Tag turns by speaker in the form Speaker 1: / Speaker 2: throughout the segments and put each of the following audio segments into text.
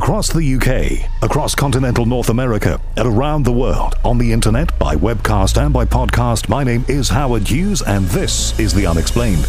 Speaker 1: Across the UK, across continental North America, and around the world, on the internet, by webcast and by podcast, my name is Howard Hughes, and this is The Unexplained.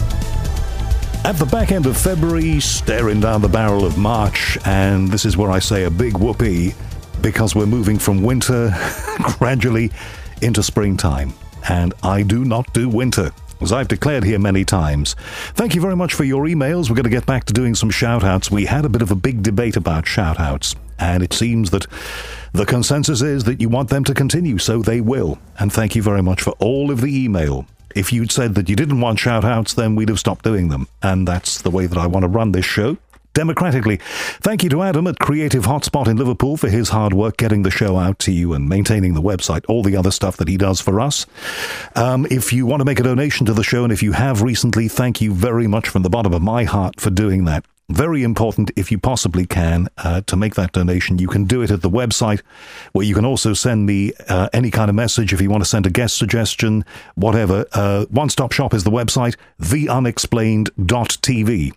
Speaker 1: At the back end of February, staring down the barrel of March, and this is where I say a big whoopee, because we're moving from winter gradually into springtime, and I do not do winter, as I've declared here many times. Thank you very much for your emails. We're going to get back to doing some shout-outs. We had a bit of a big debate about shout-outs, and it seems that the consensus is that you want them to continue, so they will. And thank you very much for all of the email. If you'd said that you didn't want shout-outs, then we'd have stopped doing them. And that's the way that I want to run this show, democratically. Thank you to Adam at Creative Hotspot in Liverpool for his hard work getting the show out to you and maintaining the website, all the other stuff that he does for us. If you want to make a donation to the show, and if you have recently, thank you very much from the bottom of my heart for doing that. Very important, if you possibly can, to make that donation. You can do it at the website, where you can also send me any kind of message if you want to send a guest suggestion, whatever. One Stop Shop is the website, theunexplained.tv.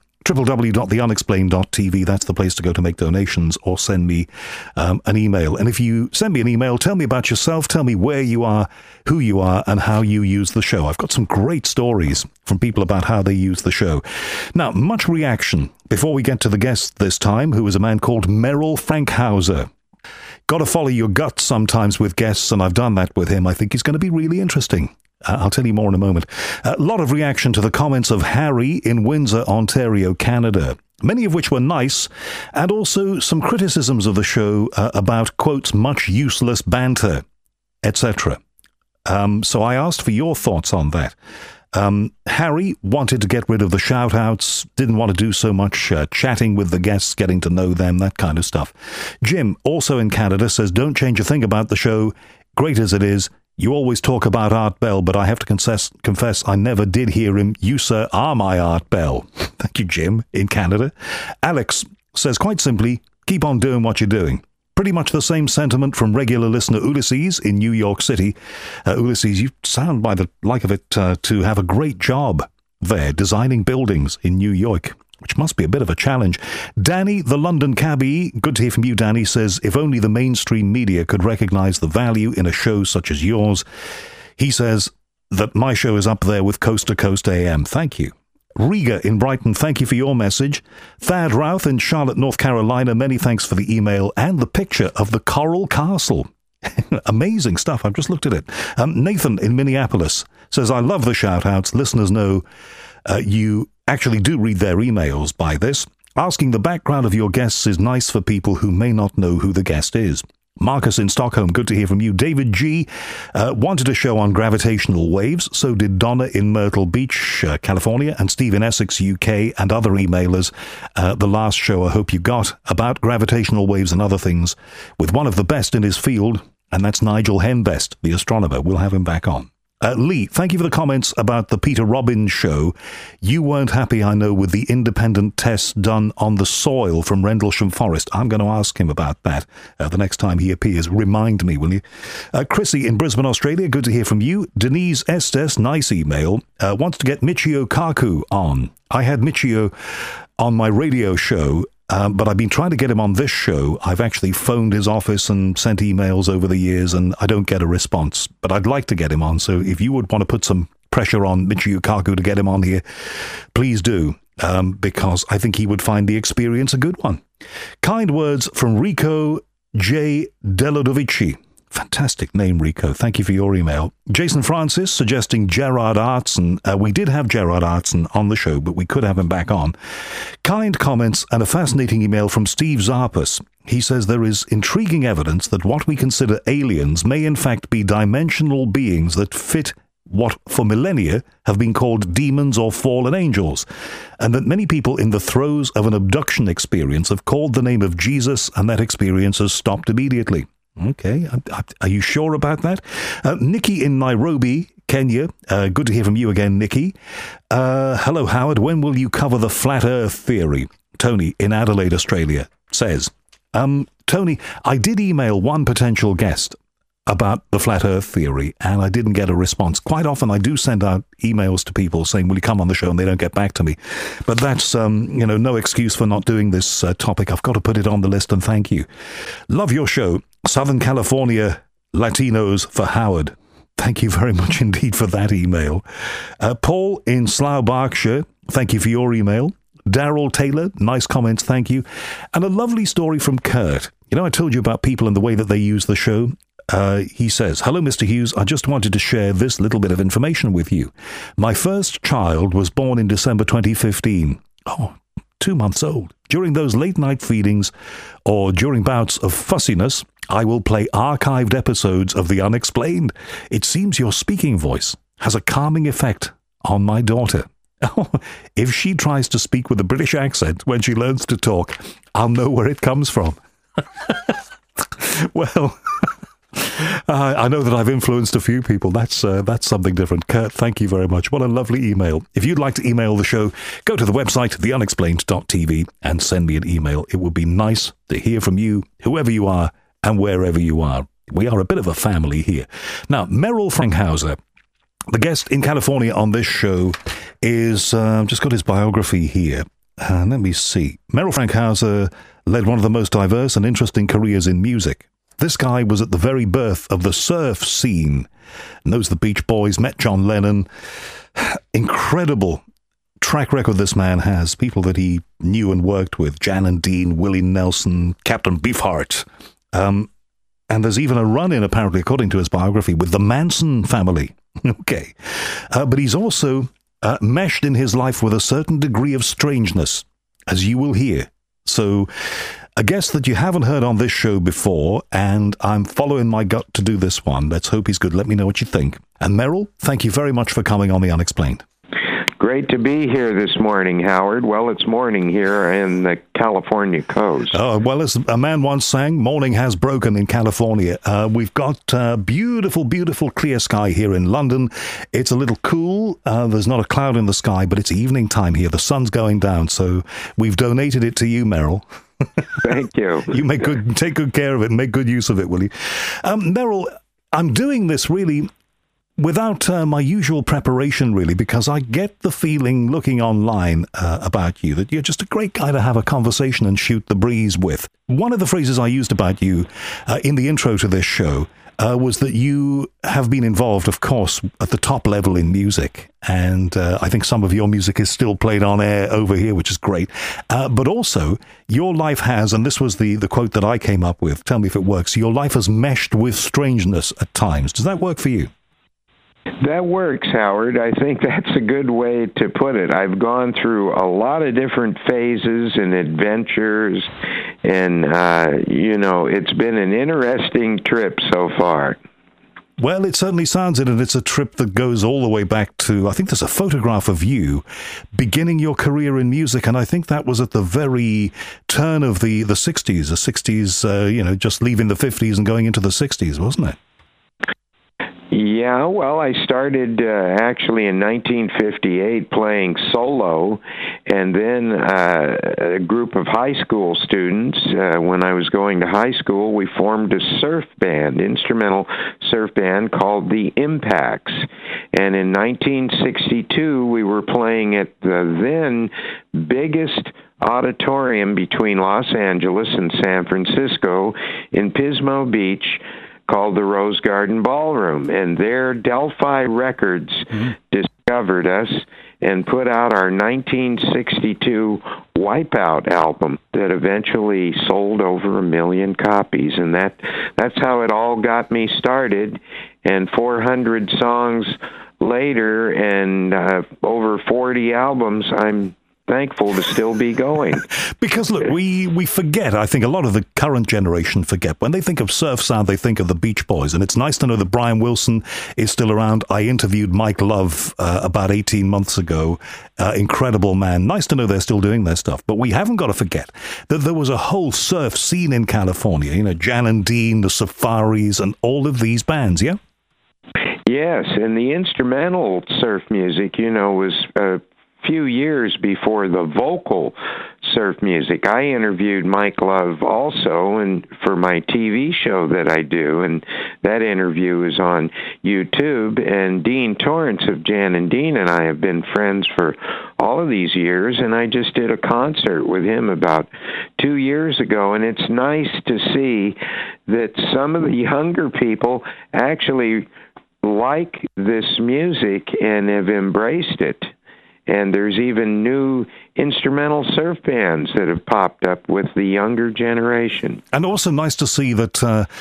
Speaker 1: www.theunexplained.tv. That's the place to go to make donations or send me an email. And if you send me an email, tell me about yourself, tell me where you are, who you are, and how you use the show. I've got some great stories from people about how they use the show. Now, much reaction before we get to the guest this time, who is a man called Merrill Frankhauser. Got to follow your gut sometimes with guests, and I've done that with him. I think he's going to be really interesting. I'll tell you more in a moment. A lot of reaction to the comments of Harry in Windsor, Ontario, Canada, many of which were nice, and also some criticisms of the show about, quotes, much useless banter, etc. So I asked for your thoughts on that. Harry wanted to get rid of the shout-outs, didn't want to do so much chatting with the guests, getting to know them, that kind of stuff. Jim, also in Canada, says, don't change a thing about the show, great as it is. You always talk about Art Bell, but I have to confess I never did hear him. You, sir, are my Art Bell. Thank you, Jim, in Canada. Alex says, quite simply, keep on doing what you're doing. Pretty much the same sentiment from regular listener Ulysses in New York City. Ulysses, you sound by the like of it to have a great job there, designing buildings in New York, which must be a bit of a challenge. Danny, the London cabbie, good to hear from you, Danny, says, if only the mainstream media could recognize the value in a show such as yours. He says that my show is up there with Coast to Coast AM. Thank you. Riga in Brighton, thank you for your message. Thad Routh in Charlotte, North Carolina, many thanks for the email and the picture of the Coral Castle. Amazing stuff. I've just looked at it. Nathan in Minneapolis says, I love the shout-outs. Listeners know you actually do read their emails by this. Asking the background of your guests is nice for people who may not know who the guest is. Marcus in Stockholm, good to hear from you. David G. Wanted a show on gravitational waves, so did Donna in Myrtle Beach, California, and Steve in Essex, UK, and other emailers. The last show I hope you got about gravitational waves and other things with one of the best in his field, and that's Nigel Henbest, the astronomer. We'll have him back on. Lee, thank you for the comments about the Peter Robbins show. You weren't happy, I know, with the independent tests done on the soil from Rendlesham Forest. I'm going to ask him about that the next time he appears. Remind me, will you? Chrissy in Brisbane, Australia, good to hear from you. Denise Estes, nice email, wants to get Michio Kaku on. I had Michio on my radio show, but I've been trying to get him on this show. I've actually phoned his office and sent emails over the years, and I don't get a response. But I'd like to get him on, so if you would want to put some pressure on Michio Kaku to get him on here, please do, because I think he would find the experience a good one. Kind words from Rico J. Delodovici. Fantastic name, Rico. Thank you for your email. Jason Francis suggesting Gerard Artson. We did have Gerard Artson on the show, but we could have him back on. Kind comments and a fascinating email from Steve Zarpus. He says there is intriguing evidence that what we consider aliens may in fact be dimensional beings that fit what for millennia have been called demons or fallen angels, and that many people in the throes of an abduction experience have called the name of Jesus, and that experience has stopped immediately. Okay, are you sure about that? Nikki in Nairobi, Kenya, good to hear from you again, Nikki. Hello, Howard, when will you cover the flat earth theory? Tony in Adelaide, Australia, says, Tony, I did email one potential guest about the flat earth theory, and I didn't get a response. Quite often I do send out emails to people saying, will you come on the show, and they don't get back to me. But that's, no excuse for not doing this topic. I've got to put it on the list, and thank you. Love your show. Southern California Latinos for Howard. Thank you very much indeed for that email. Paul in Slough, Berkshire, thank you for your email. Daryl Taylor, nice comments, thank you. And a lovely story from Kurt. I told you about people and the way that they use the show. He says, hello, Mr. Hughes. I just wanted to share this little bit of information with you. My first child was born in December 2015. Oh, 2 months old. During those late-night feedings or during bouts of fussiness, I will play archived episodes of The Unexplained. It seems your speaking voice has a calming effect on my daughter. If she tries to speak with a British accent when she learns to talk, I'll know where it comes from. Well, I know that I've influenced a few people. That's something different. Kurt, thank you very much. What a lovely email. If you'd like to email the show, go to the website, theunexplained.tv, and send me an email. It would be nice to hear from you, whoever you are, and wherever you are. We are a bit of a family here. Now, Merrill Frankhauser, the guest in California on this show, is, just got his biography here. Let me see. Merrill Frankhauser led one of the most diverse and interesting careers in music. This guy was at the very birth of the surf scene. Knows the Beach Boys, met John Lennon. Incredible track record this man has. People that he knew and worked with. Jan and Dean, Willie Nelson, Captain Beefheart. And there's even a run-in, apparently, according to his biography, with the Manson family. Okay. But he's also meshed in his life with a certain degree of strangeness, as you will hear. So, a guest that you haven't heard on this show before, and I'm following my gut to do this one. Let's hope he's good. Let me know what you think. And Merrill, thank you very much for coming on The Unexplained.
Speaker 2: Great to be here this morning, Howard. Well, it's morning here in the California coast.
Speaker 1: Oh, well, as a man once sang, morning has broken in California. We've got beautiful, beautiful clear sky here in London. It's a little cool. There's not a cloud in the sky, but it's evening time here. The sun's going down, so we've donated it to you, Merrill.
Speaker 2: Thank you.
Speaker 1: Take good care of it and make good use of it, will you? Merrill, I'm doing this really without my usual preparation, really, because I get the feeling, looking online about you, that you're just a great guy to have a conversation and shoot the breeze with. One of the phrases I used about you in the intro to this show was that you have been involved, of course, at the top level in music. And I think some of your music is still played on air over here, which is great. But also, your life has, and this was the quote that I came up with, tell me if it works, your life has meshed with strangeness at times. Does that work for you?
Speaker 2: That works, Howard. I think that's a good way to put it. I've gone through a lot of different phases and adventures, and, it's been an interesting trip so far.
Speaker 1: Well, it certainly sounds it, and it's a trip that goes all the way back to, I think there's a photograph of you beginning your career in music, and I think that was at the very turn of the 60s, the 60s, just leaving the 50s and going into the 60s, wasn't it?
Speaker 2: Yeah, well, I started actually in 1958 playing solo, and then a group of high school students, when I was going to high school, we formed a surf band, instrumental surf band called the Impacts. And in 1962, we were playing at the then biggest auditorium between Los Angeles and San Francisco in Pismo Beach, called the Rose Garden Ballroom, and there Delphi Records discovered us and put out our 1962 Wipeout album that eventually sold over 1 million copies, and that's how it all got me started. And 400 songs later and over 40 albums, I'm thankful to still be going.
Speaker 1: Because, look, we forget, I think a lot of the current generation forget. When they think of surf sound, they think of the Beach Boys. And it's nice to know that Brian Wilson is still around. I interviewed Mike Love about 18 months ago. Incredible man. Nice to know they're still doing their stuff. But we haven't got to forget that there was a whole surf scene in California. Jan and Dean, the Safaris, and all of these bands, yeah?
Speaker 2: Yes, and the instrumental surf music, was few years before the vocal surf music. I interviewed Mike Love also, and for my TV show that I do, and that interview is on YouTube. And Dean Torrance of Jan and Dean and I have been friends for all of these years, and I just did a concert with him about 2 years ago, and it's nice to see that some of the younger people actually like this music and have embraced it. And there's even new instrumental surf bands that have popped up with the younger generation.
Speaker 1: And also nice to see that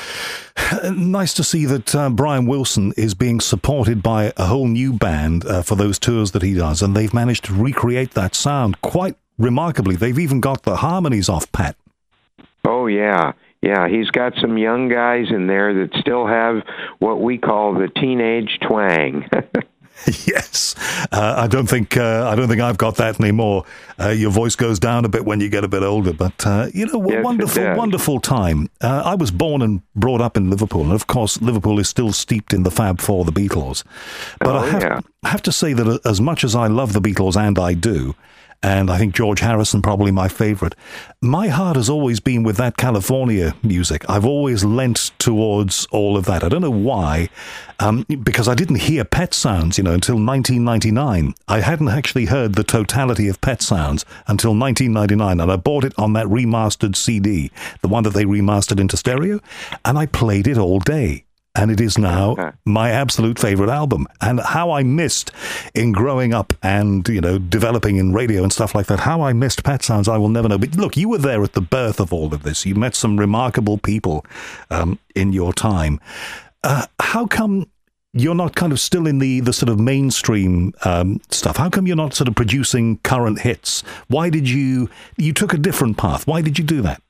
Speaker 1: Brian Wilson is being supported by a whole new band for those tours that he does, and they've managed to recreate that sound quite remarkably. They've even got the harmonies off pat.
Speaker 2: Oh, yeah. Yeah, he's got some young guys in there that still have what we call the teenage twang.
Speaker 1: Yes, I don't think I've got that anymore. Your voice goes down a bit when you get a bit older, but yes, wonderful time. I was born and brought up in Liverpool, and of course, Liverpool is still steeped in the Fab Four, the Beatles. But I have to say that as much as I love the Beatles, and I do, and I think George Harrison probably my favorite, my heart has always been with that California music. I've always lent towards all of that. I don't know why, because I didn't hear Pet Sounds, until 1999. I hadn't actually heard the totality of Pet Sounds until 1999, and I bought it on that remastered CD, the one that they remastered into stereo, and I played it all day. And it is now my absolute favorite album. And how I missed in growing up and, developing in radio and stuff like that, how I missed Pet Sounds, I will never know. But look, you were there at the birth of all of this. You met some remarkable people in your time. How come you're not kind of still in the sort of mainstream stuff? How come you're not sort of producing current hits? Why did you took a different path? Why did you do that?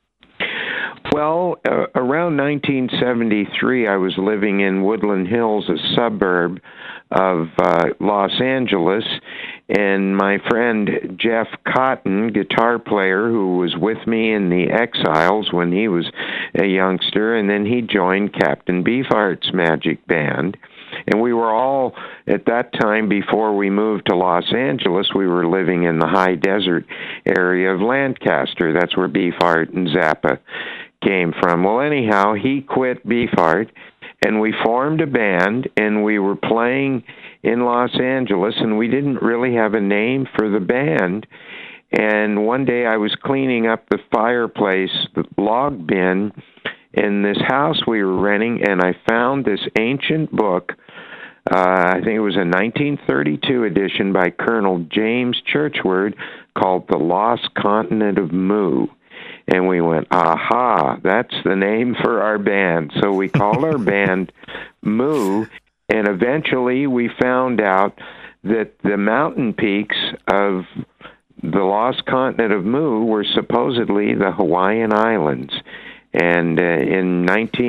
Speaker 2: Well, around 1973, I was living in Woodland Hills, a suburb of Los Angeles, and my friend Jeff Cotton, guitar player, who was with me in the Exiles when he was a youngster, and then he joined Captain Beefheart's Magic Band. And we were all, at that time, before we moved to Los Angeles, we were living in the high desert area of Lancaster. That's where Beefheart and Zappa came from. Well, anyhow, he quit Beefheart, and we formed a band, and we were playing in Los Angeles, and we didn't really have a name for the band. And one day I was cleaning up the fireplace, the log bin, in this house we were renting, and I found this ancient book. I think it was a 1932 edition by Colonel James Churchward called The Lost Continent of Mu. And we went, aha, that's the name for our band. So we called our band Mu, and eventually we found out that the mountain peaks of the Lost Continent of Mu were supposedly the Hawaiian Islands. And in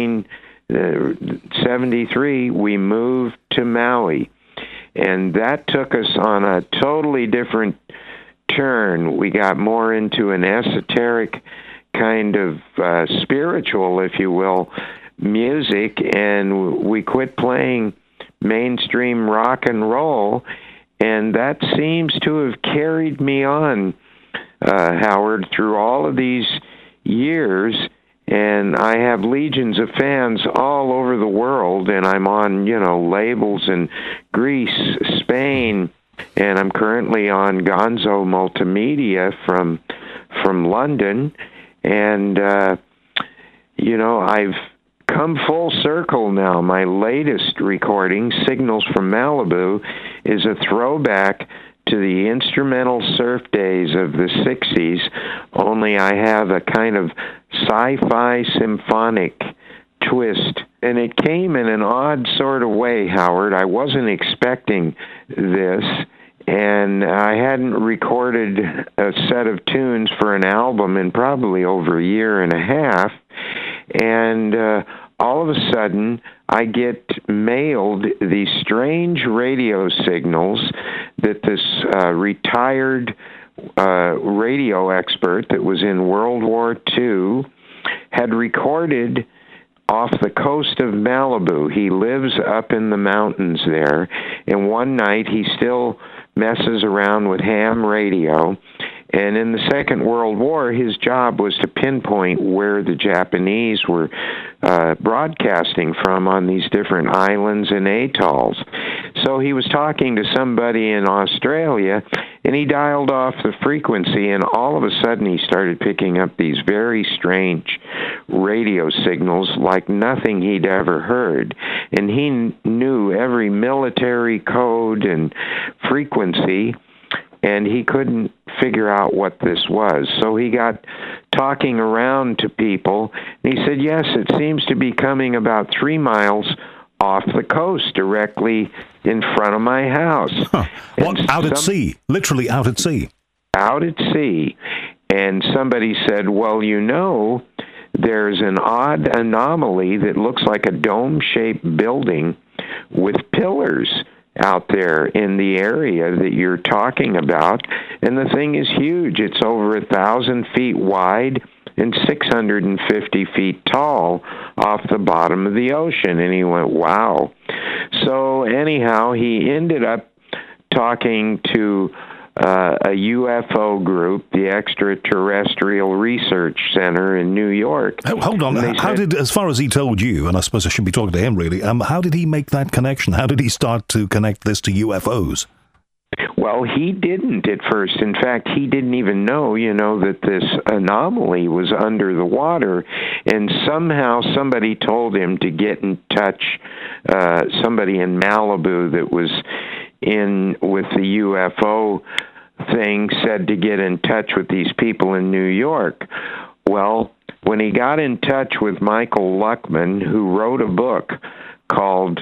Speaker 2: 1973, we moved to Maui. And that took us on a totally different turn. We got more into an esoteric kind of spiritual, if you will, music, and we quit playing mainstream rock and roll, and that seems to have carried me on, Howard, through all of these years, and I have legions of fans all over the world, and I'm on, labels in Greece, Spain, and I'm currently on Gonzo Multimedia from London. And, I've come full circle now. My latest recording, Signals from Malibu, is a throwback to the instrumental surf days of the 60s, only I have a kind of sci-fi symphonic twist. And it came in an odd sort of way, Howard. I wasn't expecting this. And I hadn't recorded a set of tunes for an album in probably over a year and a half. And all of a sudden, I get mailed these strange radio signals that this retired radio expert that was in World War II had recorded off the coast of Malibu. He lives up in the mountains there. And one night, he still messes around with ham radio. And in the Second World War, his job was to pinpoint where the Japanese were broadcasting from on these different islands and atolls. So he was talking to somebody in Australia, and he dialed off the frequency, and all of a sudden he started picking up these very strange radio signals like nothing he'd ever heard. And he knew every military code and frequency, and he couldn't figure out what this was. So he got talking around to people, and he said, yes, it seems to be coming about 3 miles off the coast, directly in front of my house.
Speaker 1: Huh. What, out at sea? Literally out at sea?
Speaker 2: Out at sea. And somebody said, well, you know, there's an odd anomaly that looks like a dome-shaped building with pillars out there in the area that you're talking about, and the thing is huge. It's over 1,000 feet wide and 650 feet tall off the bottom of the ocean. And he went, wow. So anyhow, he ended up talking to a UFO group, the Extraterrestrial Research Center in New York.
Speaker 1: Hold on. How did, as far as he told you, and I suppose I should be talking to him really, how did he make that connection? How did he start to connect this to UFOs?
Speaker 2: Well, he didn't at first. In fact, he didn't even know, that this anomaly was under the water. And somehow somebody told him to get in touch, somebody in Malibu that was in with the UFO thing said to get in touch with these people in New York. Well, when he got in touch with Michael Luckman, who wrote a book called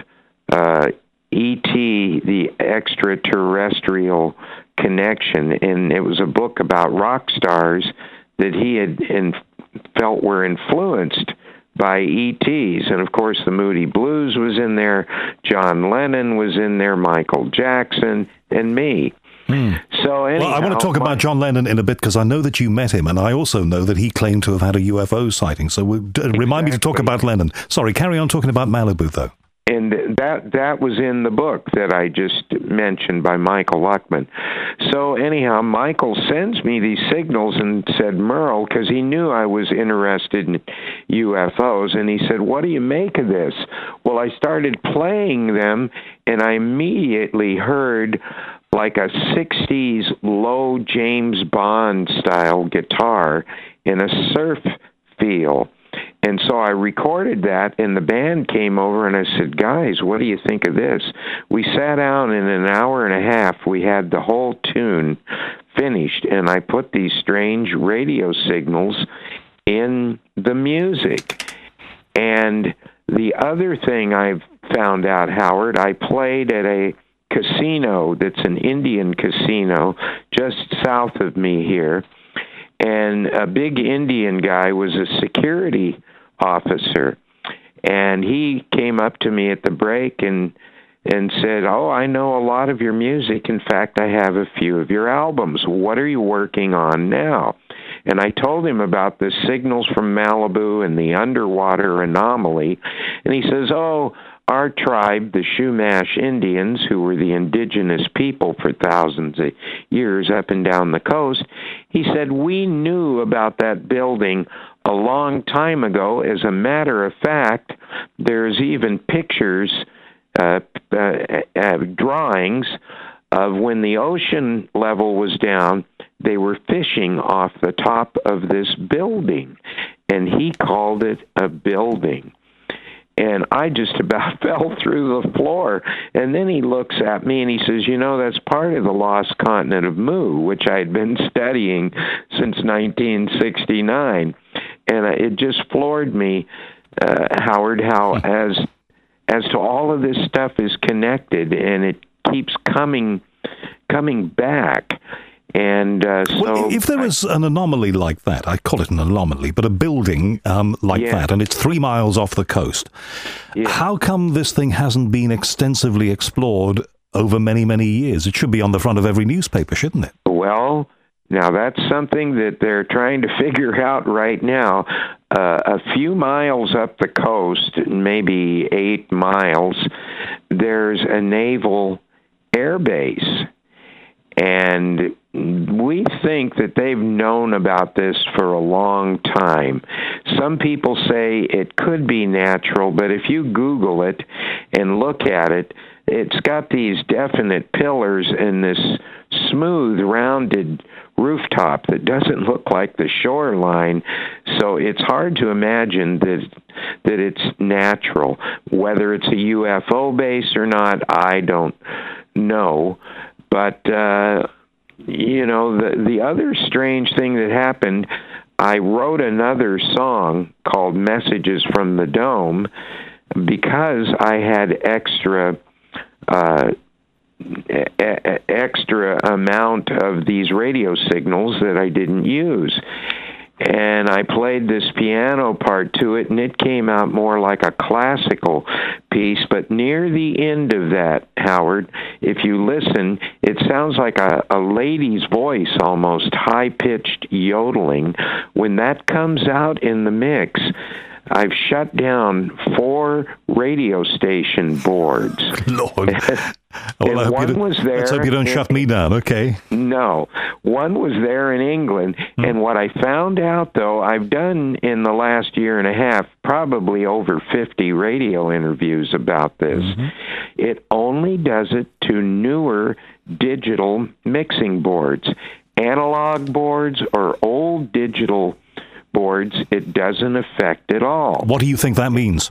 Speaker 2: E.T., the Extraterrestrial Connection, and it was a book about rock stars that he had felt were influenced by ETs. And of course the Moody Blues was in there, John Lennon was in there, Michael Jackson, and me. So anyhow,
Speaker 1: well, I want to talk about John Lennon in a bit, because I know that you met him, and I also know that he claimed to have had a UFO sighting. So remind me to talk about Lennon. Sorry, carry on talking about Malibu, though.
Speaker 2: And that was in the book that I just mentioned by Michael Luckman. So anyhow, Michael sends me these signals and said, Merle, because he knew I was interested in UFOs, and he said, what do you make of this? Well, I started playing them, and I immediately heard like a 60s low James Bond style guitar in a surf feel. And so I recorded that, and the band came over, and I said, guys, what do you think of this? We sat down, in an hour and a half, we had the whole tune finished, and I put these strange radio signals in the music. And the other thing I've found out, Howard, I played at a casino that's an Indian casino just south of me here, and a big Indian guy was a security officer, and he came up to me at the break and said, oh, I know a lot of your music. In fact, I have a few of your albums. What are you working on now? And I told him about the signals from Malibu and the underwater anomaly, and he says, oh, our tribe, the Chumash Indians, who were the indigenous people for thousands of years up and down the coast, he said, we knew about that building a long time ago. As a matter of fact, there's even pictures, drawings of when the ocean level was down, they were fishing off the top of this building, and he called it a building. And I just about fell through the floor. And then he looks at me and he says, that's part of the lost continent of Mu, which I had been studying since 1969. And it just floored me, Howard, how as to all of this stuff is connected, and it keeps coming back. And so,
Speaker 1: if there was an anomaly like that, I call it an anomaly, but a building like that, and it's 3 miles off the coast, how come this thing hasn't been extensively explored over many, many years? It should be on the front of every newspaper, shouldn't it?
Speaker 2: Well, now that's something that they're trying to figure out right now. A few miles up the coast, maybe 8 miles, there's a naval air base. And we think that they've known about this for a long time. Some people say it could be natural, but if you Google it and look at it, it's got these definite pillars and this smooth, rounded rooftop that doesn't look like the shoreline. So it's hard to imagine that it's natural. Whether it's a UFO base or not, I don't know. But the other strange thing that happened, I wrote another song called Messages from the Dome because I had extra amount of these radio signals that I didn't use. And I played this piano part to it, and it came out more like a classical piece. But near the end of that, Howard, if you listen, it sounds like a lady's voice, almost high-pitched yodeling. When that comes out in the mix, I've shut down 4 radio station boards.
Speaker 1: Lord. Well,
Speaker 2: one was there.
Speaker 1: Let's hope you don't shut me down, okay?
Speaker 2: No. One was there in England. And what I found out, though, I've done in the last year and a half probably over 50 radio interviews about this. It only does it to newer digital mixing boards. Analog boards or old digital boards, it doesn't affect at all.
Speaker 1: What do you think that means?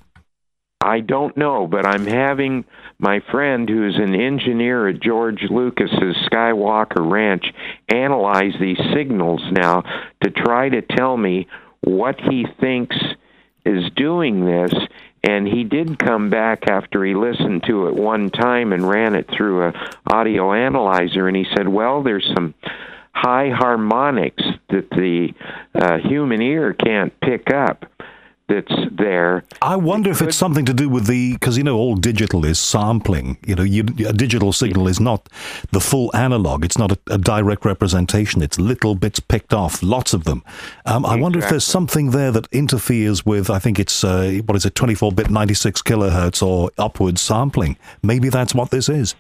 Speaker 2: I don't know, but I'm having my friend who's an engineer at George Lucas's Skywalker Ranch analyze these signals now to try to tell me what he thinks is doing this. And he did come back after he listened to it one time and ran it through a audio analyzer, and he said, well, there's some high harmonics that the human ear can't pick up that's there.
Speaker 1: I wonder if it's something to do with because, all digital is sampling. A digital signal is not the full analog. It's not a direct representation. It's little bits picked off, lots of them. I wonder if there's something there that interferes with, I think it's, 24-bit 96 kilohertz or upwards sampling. Maybe that's what this is.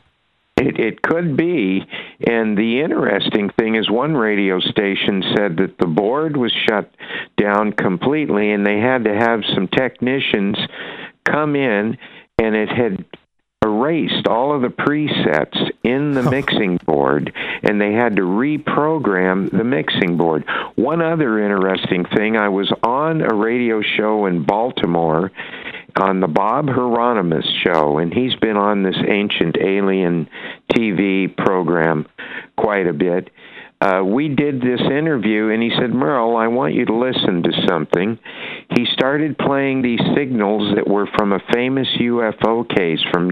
Speaker 2: It could be, and the interesting thing is one radio station said that the board was shut down completely, and they had to have some technicians come in, and it had erased all of the presets in the mixing board, and they had to reprogram the mixing board. One other interesting thing, I was on a radio show in Baltimore on the Bob Hieronymus show, and he's been on this Ancient Alien TV program quite a bit. We did this interview, and he said, Merle, I want you to listen to something. He started playing these signals that were from a famous UFO case from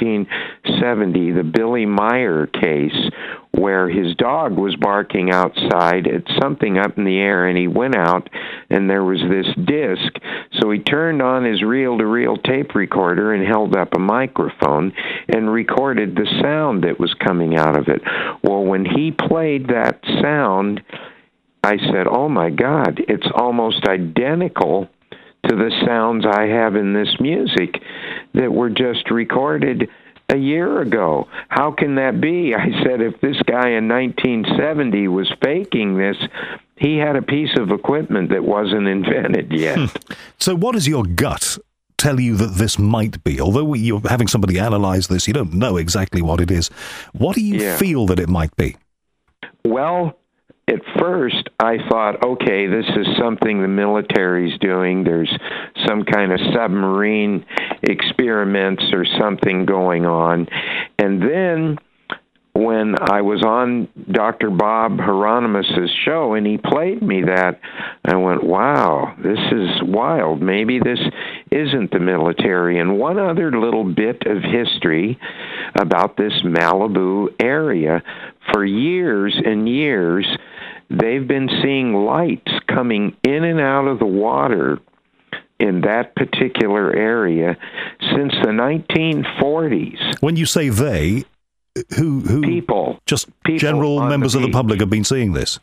Speaker 2: 1970, the Billy Meyer case, where his dog was barking outside at something up in the air, and he went out, and there was this disc. So he turned on his reel-to-reel tape recorder and held up a microphone and recorded the sound that was coming out of it. Well, when he played that sound, I said, oh my God, it's almost identical to the sounds I have in this music that were just recorded a year ago. How can that be? I said, if this guy in 1970 was faking this, he had a piece of equipment that wasn't invented yet.
Speaker 1: So what does your gut tell you that this might be? Although you're having somebody analyze this, you don't know exactly what it is. What do you feel that it might be? Well,
Speaker 2: at first, I thought, okay, this is something the military's doing. There's some kind of submarine experiments or something going on. And then when I was on Dr. Bob Hieronymus's show and he played me that, I went, wow, this is wild. Maybe this isn't the military. And one other little bit of history about this Malibu area. For years and years, they've been seeing lights coming in and out of the water in that particular area since the 1940s.
Speaker 1: When you say they, who
Speaker 2: people,
Speaker 1: just people general members of the public have been seeing this?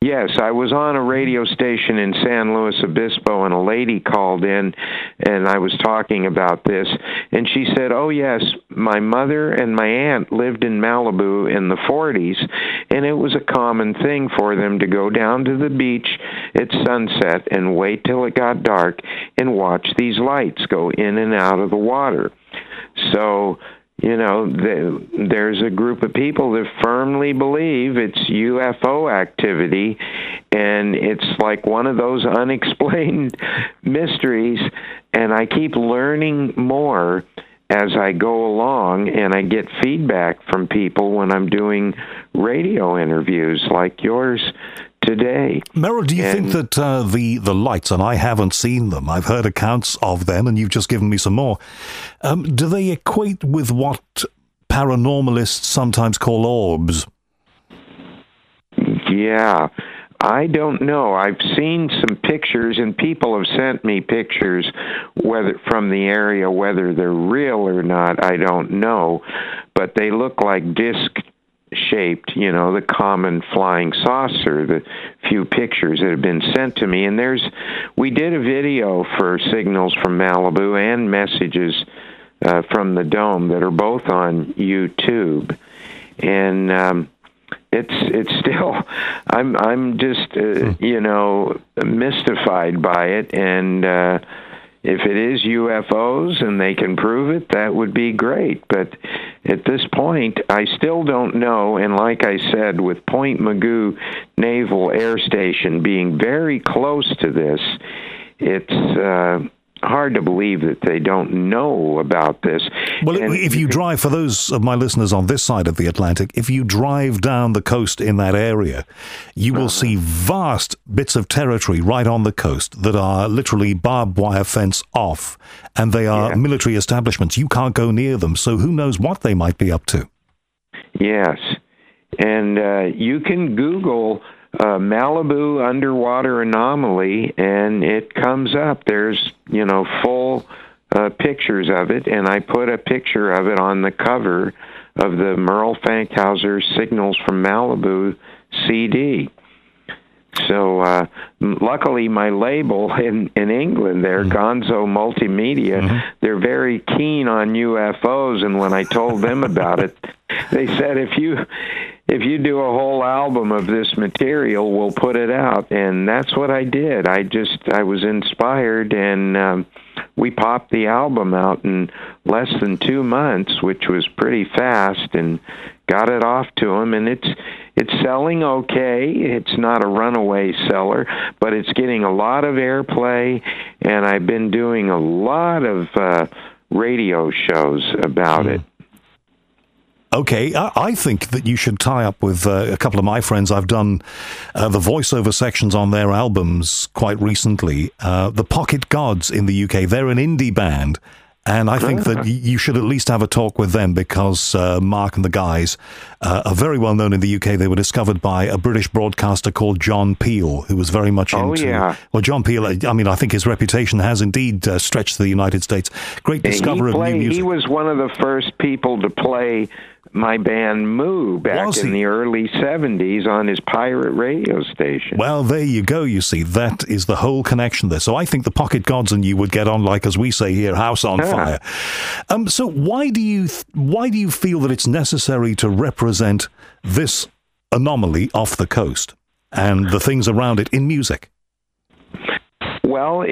Speaker 2: Yes, I was on a radio station in San Luis Obispo, and a lady called in, and I was talking about this, and she said, oh, yes, my mother and my aunt lived in Malibu in the 40s, and it was a common thing for them to go down to the beach at sunset and wait till it got dark and watch these lights go in and out of the water. So, you know, there's a group of people that firmly believe it's UFO activity, and it's like one of those unexplained mysteries, and I keep learning more as I go along, and I get feedback from people when I'm doing radio interviews like yours today.
Speaker 1: Merrill, do you think that the lights, and I haven't seen them, I've heard accounts of them, and you've just given me some more, do they equate with what paranormalists sometimes call orbs?
Speaker 2: Yeah, I don't know. I've seen some pictures, and people have sent me pictures whether from the area, whether they're real or not, I don't know, but they look like disc-shaped, you know, the common flying saucer, the few pictures that have been sent to me. And we did a video for Signals from Malibu and Messages from the Dome that are both on YouTube. And it's still, I'm just, you know, mystified by it. And if it is UFOs and they can prove it, that would be great. But at this point, I still don't know. And like I said, with Point Mugu Naval Air Station being very close to this, it's hard to believe that they don't know about this.
Speaker 1: Well, if you drive, for those of my listeners on this side of the Atlantic, if you drive down the coast in that area, you will see vast bits of territory right on the coast that are literally barbed wire fence off, and they are military establishments. You can't go near them, so who knows what they might be up to.
Speaker 2: Yes, and you can Google Malibu underwater anomaly, and it comes up. There's, you know, full pictures of it, and I put a picture of it on the cover of the Merle Fankhauser Signals from Malibu CD. So luckily my label in England there, Gonzo Multimedia, they're very keen on UFOs, and when I told them about it, they said, if you do a whole album of this material, we'll put it out. And that's what I did. I was inspired, and we popped the album out in less than 2 months, which was pretty fast, and got it off to them. And it's selling okay. It's not a runaway seller, but it's getting a lot of airplay, and I've been doing a lot of radio shows about it.
Speaker 1: Okay, I think that you should tie up with a couple of my friends. I've done the voiceover sections on their albums quite recently. The Pocket Gods in the UK, they're an indie band, and I think that you should at least have a talk with them, because Mark and the guys are very well known in the UK. They were discovered by a British broadcaster called John Peel, who was very much into... Well, John Peel, I mean, I think his reputation has indeed stretched to the United States. Great discoverer of new music.
Speaker 2: He was one of the first people to play my band Moo back in the early 70s on his pirate radio station.
Speaker 1: Well, there you go, you see. That is the whole connection there. So I think the Pocket Gods and you would get on, like, as we say here, house on fire. So why do you feel that it's necessary to represent this anomaly off the coast and the things around it in music?
Speaker 2: Well,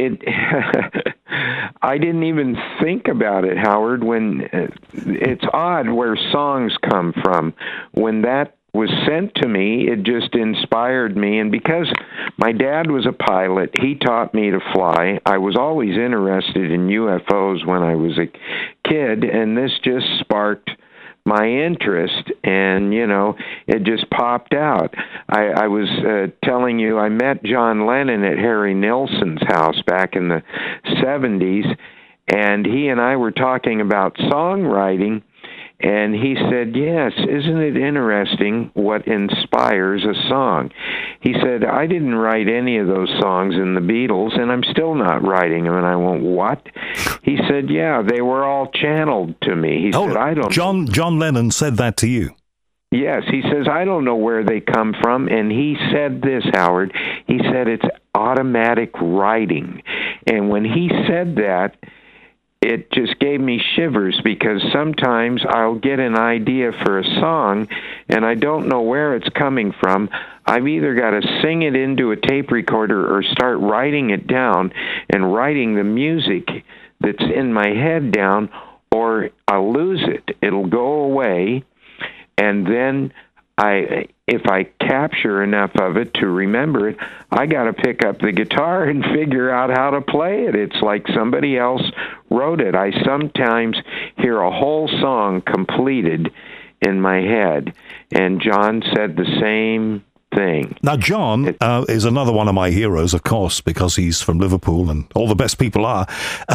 Speaker 2: I didn't even think about it, Howard, when it's odd where songs come from. When that was sent to me, it just inspired me. And because my dad was a pilot, he taught me to fly. I was always interested in UFOs when I was a kid, and this just sparked my interest, and, you know, it just popped out. I was telling you, I met John Lennon at Harry Nilsson's house back in the 70s, and he and I were talking about songwriting, and he said, yes, isn't it interesting what inspires a song? He said, I didn't write any of those songs in the Beatles, and I'm still not writing them. And I went, what? He said, yeah, they were all channeled to me. He said, I don't...
Speaker 1: John Lennon said that to you?
Speaker 2: Yes, he says, I don't know where they come from. And he said this, Howard. He said it's automatic writing. And when he said that, it just gave me shivers, because sometimes I'll get an idea for a song and I don't know where it's coming from. I've either got to sing it into a tape recorder or start writing it down and writing the music that's in my head down, or I'll lose it. It'll go away, and then if I capture enough of it to remember it, I got to pick up the guitar and figure out how to play it. It's like somebody else wrote it. I sometimes hear a whole song completed in my head, and John said the same thing.
Speaker 1: Now, John is another one of my heroes, of course, because he's from Liverpool, and all the best people are.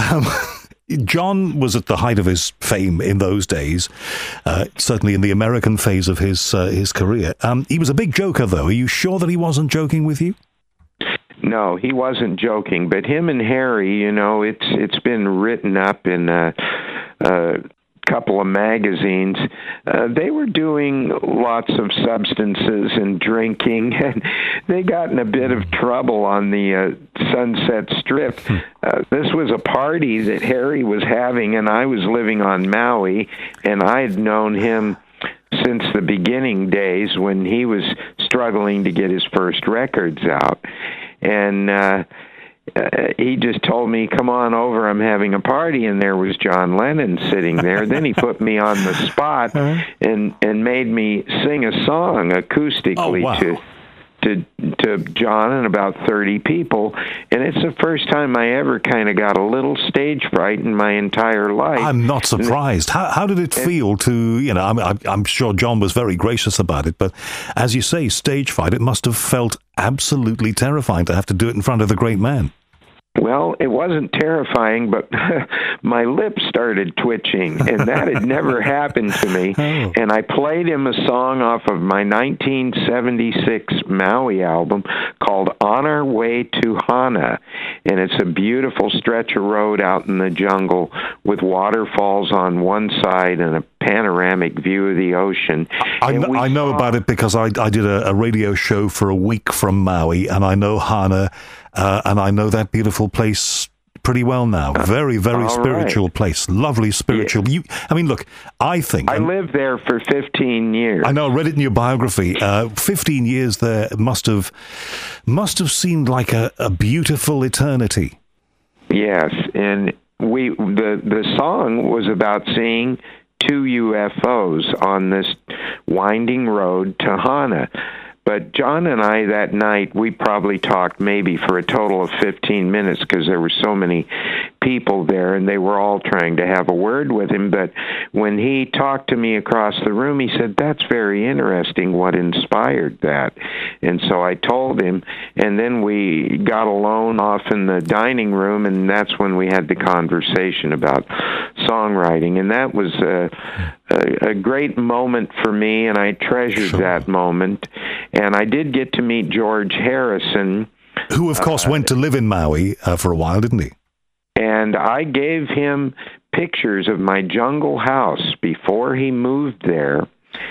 Speaker 1: John was at the height of his fame in those days, certainly in the American phase of his career. He was a big joker, though. Are you sure that he wasn't joking with you?
Speaker 2: No, he wasn't joking. But him and Harry, it's been written up in a couple of magazines. They were doing lots of substances and drinking, and they got in a bit of trouble on the Sunset Strip. This was a party that Harry was having, and I was living on Maui, and I'd known him since the beginning days when he was struggling to get his first records out. And he just told me, come on over, I'm having a party, and there was John Lennon sitting there. Then he put me on the spot and made me sing a song acoustically to John and about 30 people. And it's the first time I ever kind of got a little stage fright in my entire life.
Speaker 1: I'm not surprised. How did it feel to, I'm sure John was very gracious about it, but as you say, stage fright, it must have felt absolutely terrifying to have to do it in front of the great man.
Speaker 2: Well, it wasn't terrifying, but my lips started twitching, and that had never happened to me. Oh. And I played him a song off of my 1976 Maui album called On Our Way to Hana. And it's a beautiful stretch of road out in the jungle with waterfalls on one side and a panoramic view of the ocean.
Speaker 1: I know about it because I did a radio show for a week from Maui, and I know Hana. And I know that beautiful place pretty well now. Very, very spiritual place. Lovely spiritual. Yeah. I think... I lived there for 15 years. I know, I read it in your biography. 15 years there must have seemed like a beautiful eternity. Yes, and the song was about seeing two UFOs on this winding road to Hana. But John and I that night, we probably talked maybe for a total of 15 minutes because there were so many people there and they were all trying to have a word with him. But when he talked to me across the room, he said, that's very interesting what inspired that. And so I told him, and then we got alone off in the dining room, and that's when we had the conversation about songwriting. And that was a great moment for me, and I treasured that moment. And I did get to meet George Harrison. Who, of course, went to live in Maui for a while, didn't he? And I gave him pictures of my jungle house before he moved there.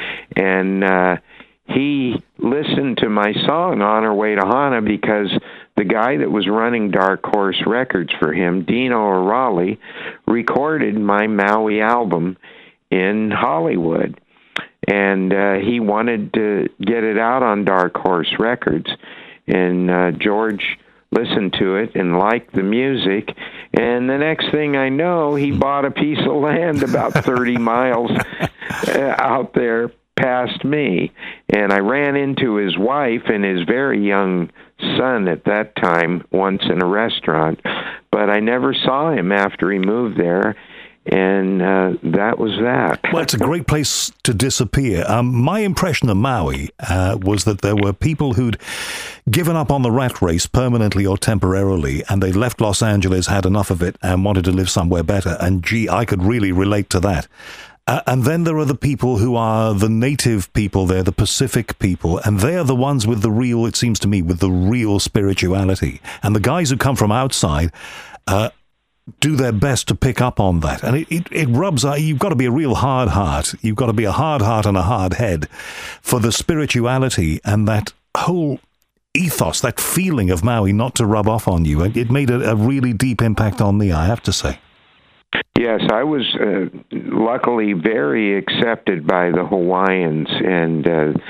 Speaker 1: And he listened to my song, On Our Way to Hana, because the guy that was running Dark Horse Records for him, Dino O'Reilly, recorded my Maui album in Hollywood. And he wanted to get it out on Dark Horse Records. And George listened to it and liked the music. And the next thing I know, he bought a piece of land about 30 miles out there past me. And I ran into his wife and his very young son at that time once in a restaurant. But I never saw him after he moved there. And that was that. Well, it's a great place to disappear. My impression of Maui was that there were people who'd given up on the rat race permanently or temporarily, and they left Los Angeles, had enough of it, and wanted to live somewhere better. And gee, I could really relate to that. And then there are the people who are the native people there, the Pacific people, and they are the ones with the real, it seems to me, with the real spirituality. And the guys who come from outside do their best to pick up on that. And it rubs out. You've got to be a real hard heart. You've got to be a hard heart and a hard head for the spirituality and that whole ethos, that feeling of Maui not to rub off on you. It made a really deep impact on me, I have to say.
Speaker 2: Yes, I was luckily very accepted by the Hawaiians, and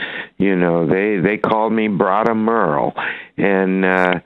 Speaker 2: they called me Brata Merle, and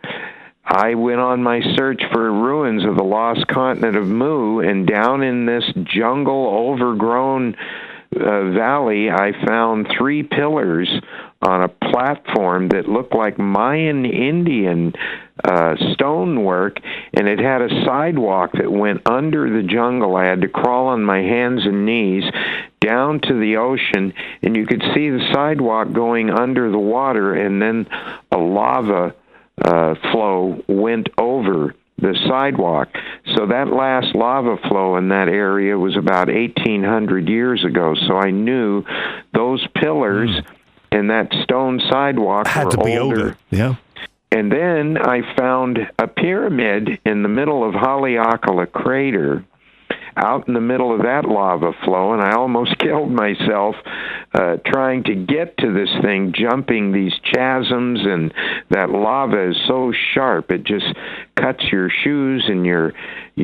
Speaker 2: I went on my search for ruins of the lost continent of Mu, and down in this jungle, overgrown valley, I found 3 pillars on a platform that looked like Mayan Indian stonework, and it had a sidewalk that went under the jungle. I had to crawl on my hands and knees down to the ocean, and you could see the sidewalk going under the water, and then a lava flow went over the sidewalk. So that last lava flow in that area was about 1,800 years ago. So I knew those pillars and that stone sidewalk
Speaker 1: had to be older. Yeah.
Speaker 2: And then I found a pyramid in the middle of Haleakala Crater, out in the middle of that lava flow, and I almost killed myself trying to get to this thing, jumping these chasms, and that lava is so sharp, it just cuts your shoes and your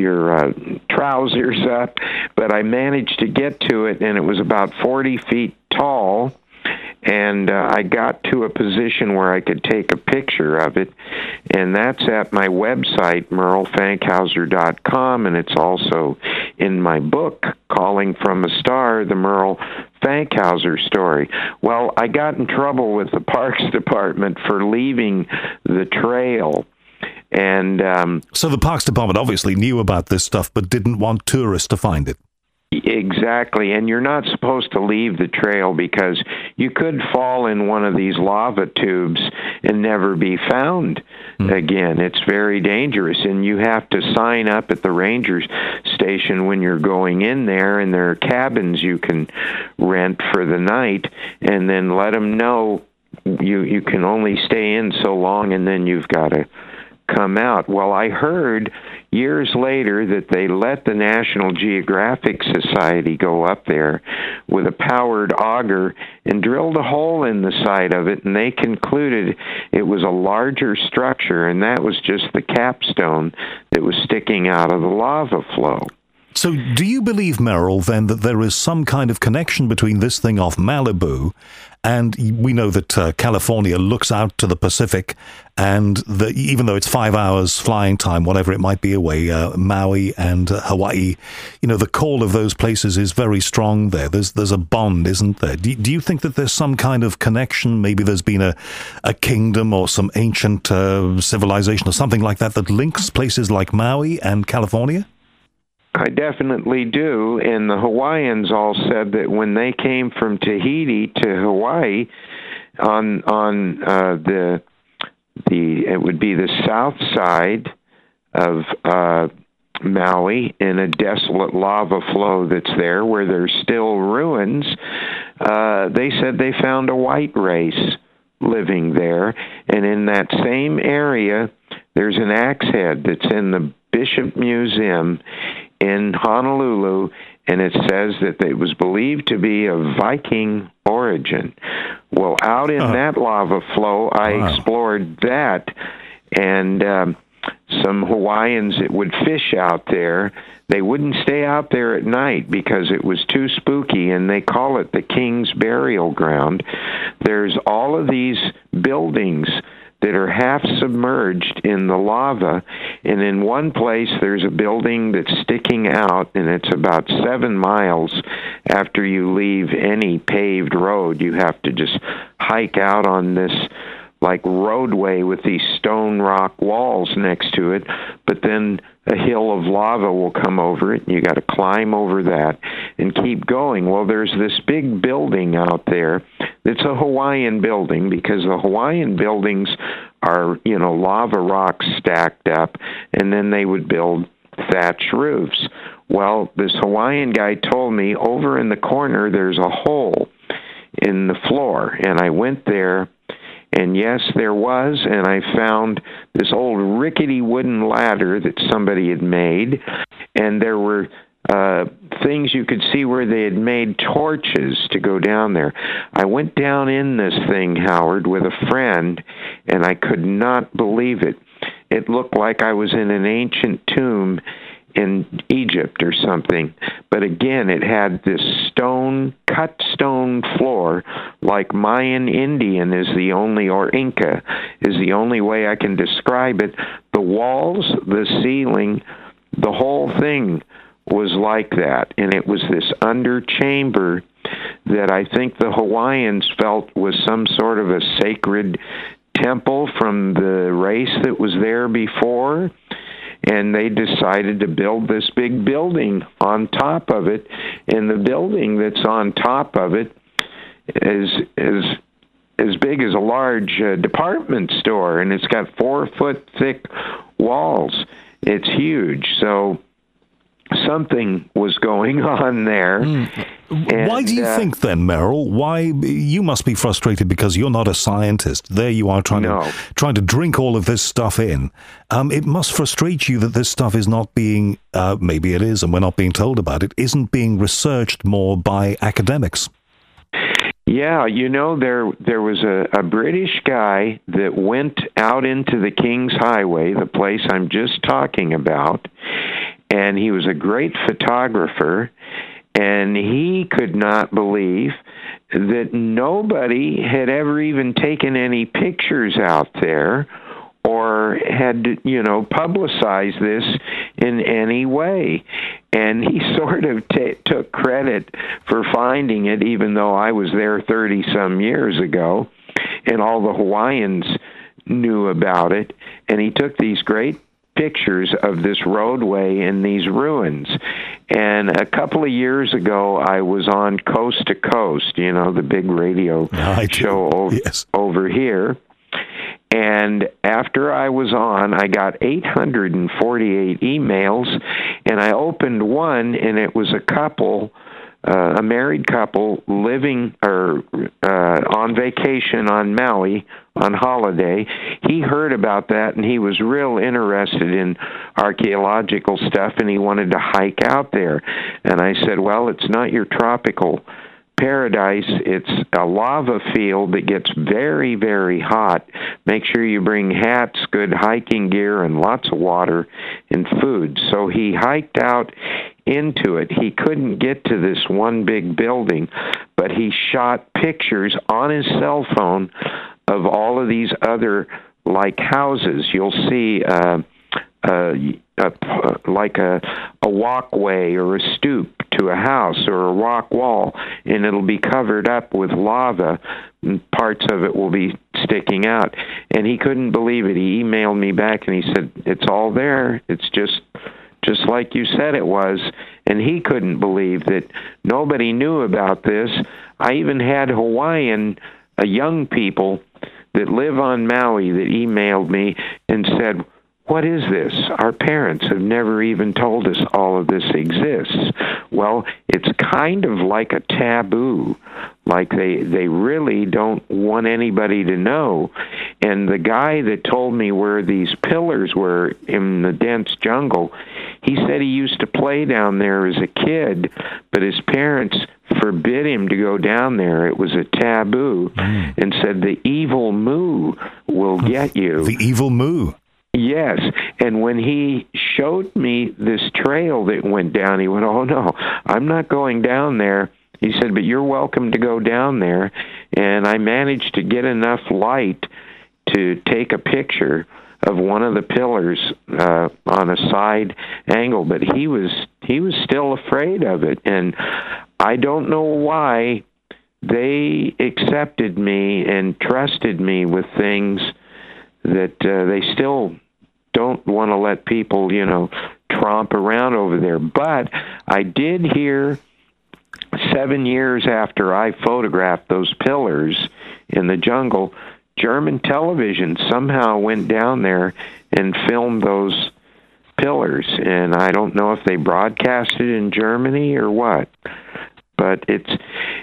Speaker 2: trousers up. But I managed to get to it, and it was about 40 feet tall. And I got to a position where I could take a picture of it, and that's at my website, merlefankhauser.com, and it's also in my book, Calling from a Star, the Merle Fankhauser story. Well, I got in trouble with the Parks Department for leaving the trail. And
Speaker 1: so the Parks Department obviously knew about this stuff, but didn't want tourists to find it.
Speaker 2: Exactly, and you're not supposed to leave the trail because you could fall in one of these lava tubes and never be found again. It's very dangerous, and you have to sign up at the ranger station when you're going in there, and there are cabins you can rent for the night, and then let them know you can only stay in so long, and then you've got to come out. Well, I heard years later that they let the National Geographic Society go up there with a powered auger and drilled a hole in the side of it, and they concluded it was a larger structure, and that was just the capstone that was sticking out of the lava flow.
Speaker 1: So do you believe, Merle, then, that there is some kind of connection between this thing off Malibu, and we know that California looks out to the Pacific, and even though it's 5 hours flying time, whatever it might be away, Maui and Hawaii, the call of those places is very strong there. There's a bond, isn't there? Do you think that there's some kind of connection? Maybe there's been a kingdom or some ancient civilization or something like that that links places like Maui and California?
Speaker 2: I definitely do, and the Hawaiians all said that when they came from Tahiti to Hawaii, on the it would be the south side of Maui, in a desolate lava flow that's there, where there's still ruins. They said they found a white race living there, and in that same area, there's an axe head that's in the Bishop Museum in Honolulu, and it says that it was believed to be of Viking origin. Well, out in that lava flow, I explored that, and some Hawaiians that would fish out there, they wouldn't stay out there at night because it was too spooky, and they call it the King's Burial Ground. There's all of these buildings that are half submerged in the lava, and in one place there's a building that's sticking out, and it's about 7 miles after you leave any paved road. You have to just hike out on this like roadway with these stone rock walls next to it, but then a hill of lava will come over it, and you got to climb over that and keep going. Well, there's this big building out there. It's a Hawaiian building because the Hawaiian buildings are, lava rocks stacked up, and then they would build thatch roofs. Well, this Hawaiian guy told me over in the corner there's a hole in the floor, and I went there, And yes, there was, and I found this old rickety wooden ladder that somebody had made, and there were things you could see where they had made torches to go down there. I went down in this thing, Howard, with a friend, and I could not believe it. It looked like I was in an ancient tomb in Egypt or something. But again, it had this cut stone floor, like Mayan Indian is the only, or Inca is the only way I can describe it. The walls, the ceiling, the whole thing was like that. And it was this under chamber that I think the Hawaiians felt was some sort of a sacred temple from the race that was there before. And they decided to build this big building on top of it. And the building that's on top of it is as big as a large department store, and it's got 4-foot thick walls. It's huge. So something was going on there. And,
Speaker 1: why do you think then, Merrill? Why you must be frustrated because you're not a scientist. There you are trying to drink all of this stuff in. It must frustrate you that this stuff is not being, maybe it is, and we're not being told about it, isn't being researched more by academics.
Speaker 2: Yeah, there was a British guy that went out into the King's Highway, the place I'm just talking about, and he was a great photographer, and he could not believe that nobody had ever even taken any pictures out there or had, publicized this in any way. And he sort of took credit for finding it, even though I was there 30-some years ago, and all the Hawaiians knew about it. And he took these great pictures of this roadway in these ruins. And a couple of years ago, I was on Coast to Coast, the big radio show over here. And after I was on, I got 848 emails, and I opened one, and it was a couple, a married couple living on vacation on Maui on holiday. He heard about that, and he was real interested in archaeological stuff, and he wanted to hike out there. And I said, well, it's not your tropical paradise. It's a lava field that gets very, very hot. Make sure you bring hats, good hiking gear, and lots of water and food. So he hiked out into it. He couldn't get to this one big building, but he shot pictures on his cell phone of all of these other like houses. You'll see like a walkway or a stoop to a house or a rock wall, and it'll be covered up with lava, and parts of it will be sticking out. And he couldn't believe it. He emailed me back, and he said, it's all there. It's just like you said it was. And he couldn't believe that nobody knew about this. I even had Hawaiian young people that live on Maui that emailed me and said, what is this? Our parents have never even told us all of this exists. Well, it's kind of like a taboo. Like they really don't want anybody to know. And the guy that told me where these pillars were in the dense jungle, he said he used to play down there as a kid, but his parents forbid him to go down there. It was a taboo, and said the evil moo will get you.
Speaker 1: The evil moo.
Speaker 2: Yes, and when he showed me this trail that went down, he went, oh, no, I'm not going down there. He said, but you're welcome to go down there. And I managed to get enough light to take a picture of one of the pillars on a side angle, but he was still afraid of it. And I don't know why they accepted me and trusted me with things that they still don't want to let people, tromp around over there. But I did hear 7 years after I photographed those pillars in the jungle, German television somehow went down there and filmed those pillars. And I don't know if they broadcast it in Germany or what. But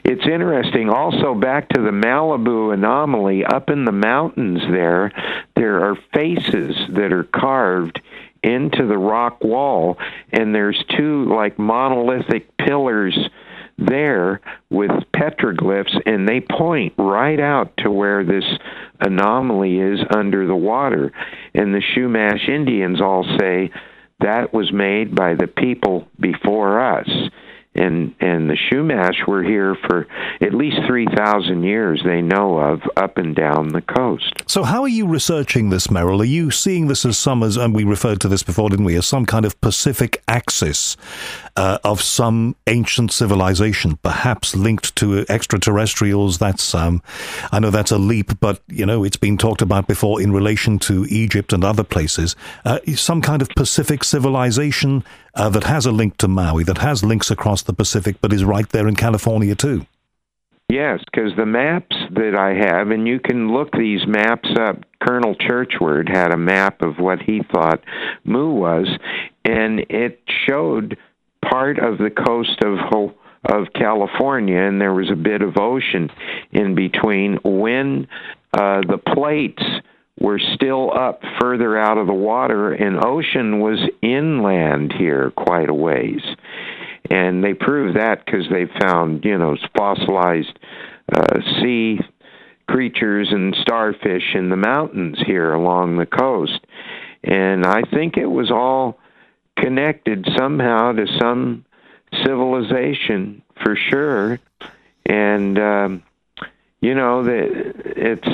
Speaker 2: it's interesting. Also, back to the Malibu anomaly, up in the mountains there are faces that are carved into the rock wall, and there's two like monolithic pillars there with petroglyphs, and they point right out to where this anomaly is under the water. And the Chumash Indians all say that was made by the people before us. And the Chumash were here for at least 3,000 years, they know of, up and down the coast.
Speaker 1: So how are you researching this, Merrill? Are you seeing this as and we referred to this before, didn't we, as some kind of Pacific axis of some ancient civilization, perhaps linked to extraterrestrials? That's, I know that's a leap, but, it's been talked about before in relation to Egypt and other places. Some kind of Pacific civilization that has a link to Maui, that has links across the Pacific, but is right there in California too.
Speaker 2: Yes, because the maps that I have, and you can look these maps up. Colonel Churchward had a map of what he thought Mu was, and it showed part of the coast of California, and there was a bit of ocean in between when the plates were still up further out of the water, and ocean was inland here quite a ways. And they proved that because they found, fossilized sea creatures and starfish in the mountains here along the coast. And I think it was all connected somehow to some civilization for sure. And, it's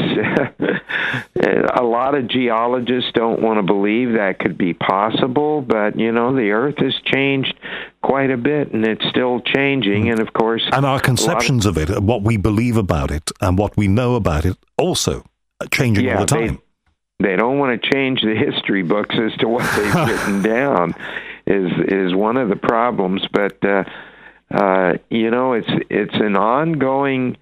Speaker 2: a lot of geologists don't want to believe that could be possible, but, the Earth has changed quite a bit, and it's still changing, and of course...
Speaker 1: And our conceptions of it, what we believe about it, and what we know about it, also changing all the time.
Speaker 2: They don't want to change the history books as to what they've written down, is one of the problems, but, it's an ongoing...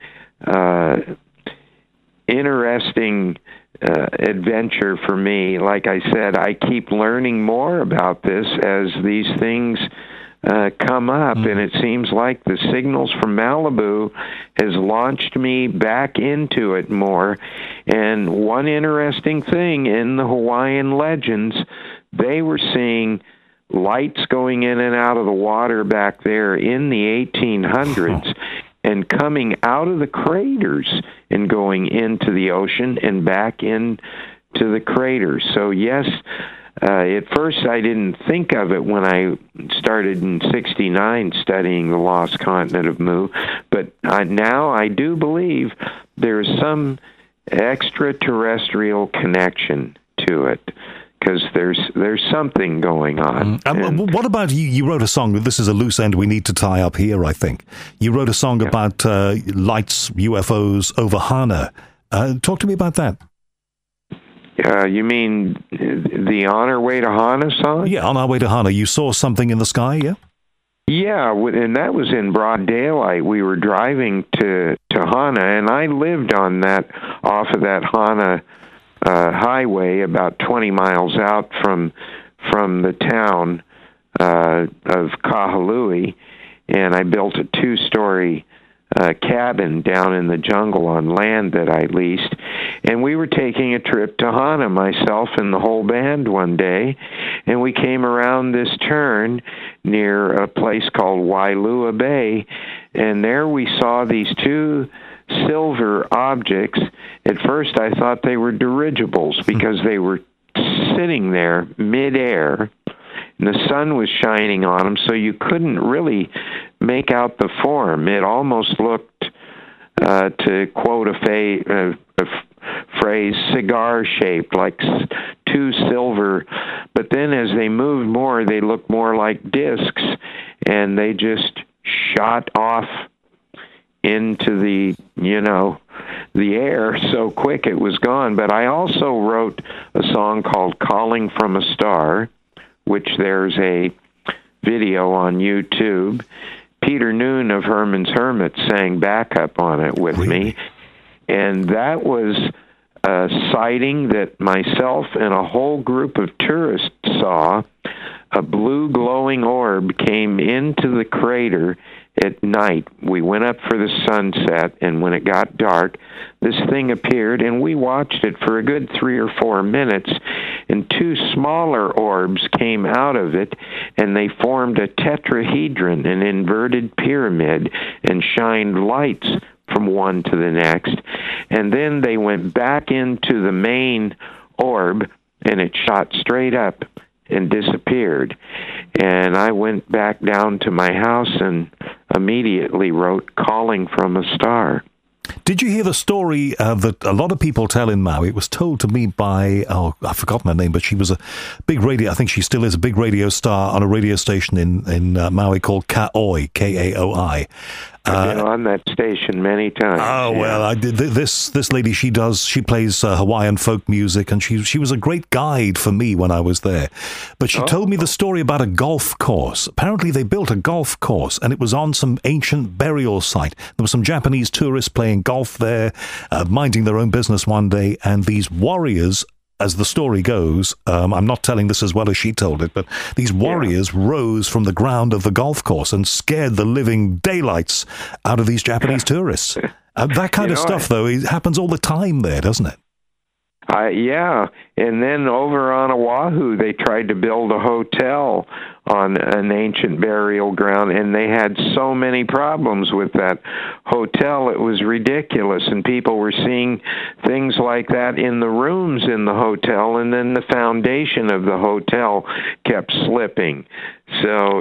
Speaker 2: interesting adventure for me. Like I said, I keep learning more about this as these things come up, and it seems like the signals from Malibu has launched me back into it more. And one interesting thing in the Hawaiian legends, they were seeing lights going in and out of the water back there in the 1800s. And coming out of the craters and going into the ocean and back into the craters. So yes, at first I didn't think of it when I started in '69 studying the lost continent of Mu, but now I do believe there's some extraterrestrial connection to it. Because there's something going on.
Speaker 1: What about you? You wrote a song. This is a loose end we need to tie up here, I think. You wrote a song about lights, UFOs over Hana. Talk to me about that.
Speaker 2: You mean the On Our Way to Hana song?
Speaker 1: Yeah, On Our Way to Hana. You saw something in the sky, yeah?
Speaker 2: Yeah, and that was in broad daylight. We were driving to Hana, and I lived off of that Hana highway about 20 miles out from the town of Kahului, and I built a 2-story cabin down in the jungle on land that I leased, and we were taking a trip to Hana, myself and the whole band one day, and we came around this turn near a place called Wailua Bay, and there we saw these 2 silver objects. At first I thought they were dirigibles because they were sitting there midair and the sun was shining on them, so you couldn't really make out the form. It almost looked, to quote a phrase, cigar-shaped, like 2 silver. But then as they moved more, they looked more like discs, and they just shot off into the air so quick it was gone. But I also wrote a song called Calling from a Star, which there's a video on YouTube. Peter Noon of Herman's Hermits sang backup on it with me. And that was a sighting that myself and a whole group of tourists saw. A blue glowing orb came into the crater at night. We went up for the sunset, and when it got dark, this thing appeared, and we watched it for a good 3 or 4 minutes, and 2 smaller orbs came out of it, and they formed a tetrahedron, an inverted pyramid, and shined lights from one to the next. And then they went back into the main orb, and it shot straight up and disappeared. And I went back down to my house and immediately wrote "Calling from a Star."
Speaker 1: Did you hear the story that a lot of people tell in Maui? It was told to me by, I've forgotten her name, but she was a big radio, I think she still is a big radio star on a radio station in Maui called Kaoi, K-A-O-I.
Speaker 2: I've been on that station many times.
Speaker 1: Oh, well, I did. This lady, she plays Hawaiian folk music, and she was a great guide for me when I was there. But she told me the story about a golf course. Apparently, they built a golf course, and it was on some ancient burial site. There were some Japanese tourists playing golf there, minding their own business one day, and these warriors, as the story goes, I'm not telling this as well as she told it, but these warriors rose from the ground of the golf course and scared the living daylights out of these Japanese tourists. That kind of stuff, though, it happens all the time there, doesn't it?
Speaker 2: Yeah, and then over on Oahu, they tried to build a hotel on an ancient burial ground, and they had so many problems with that hotel, it was ridiculous, and people were seeing things like that in the rooms in the hotel, and then the foundation of the hotel kept slipping. So,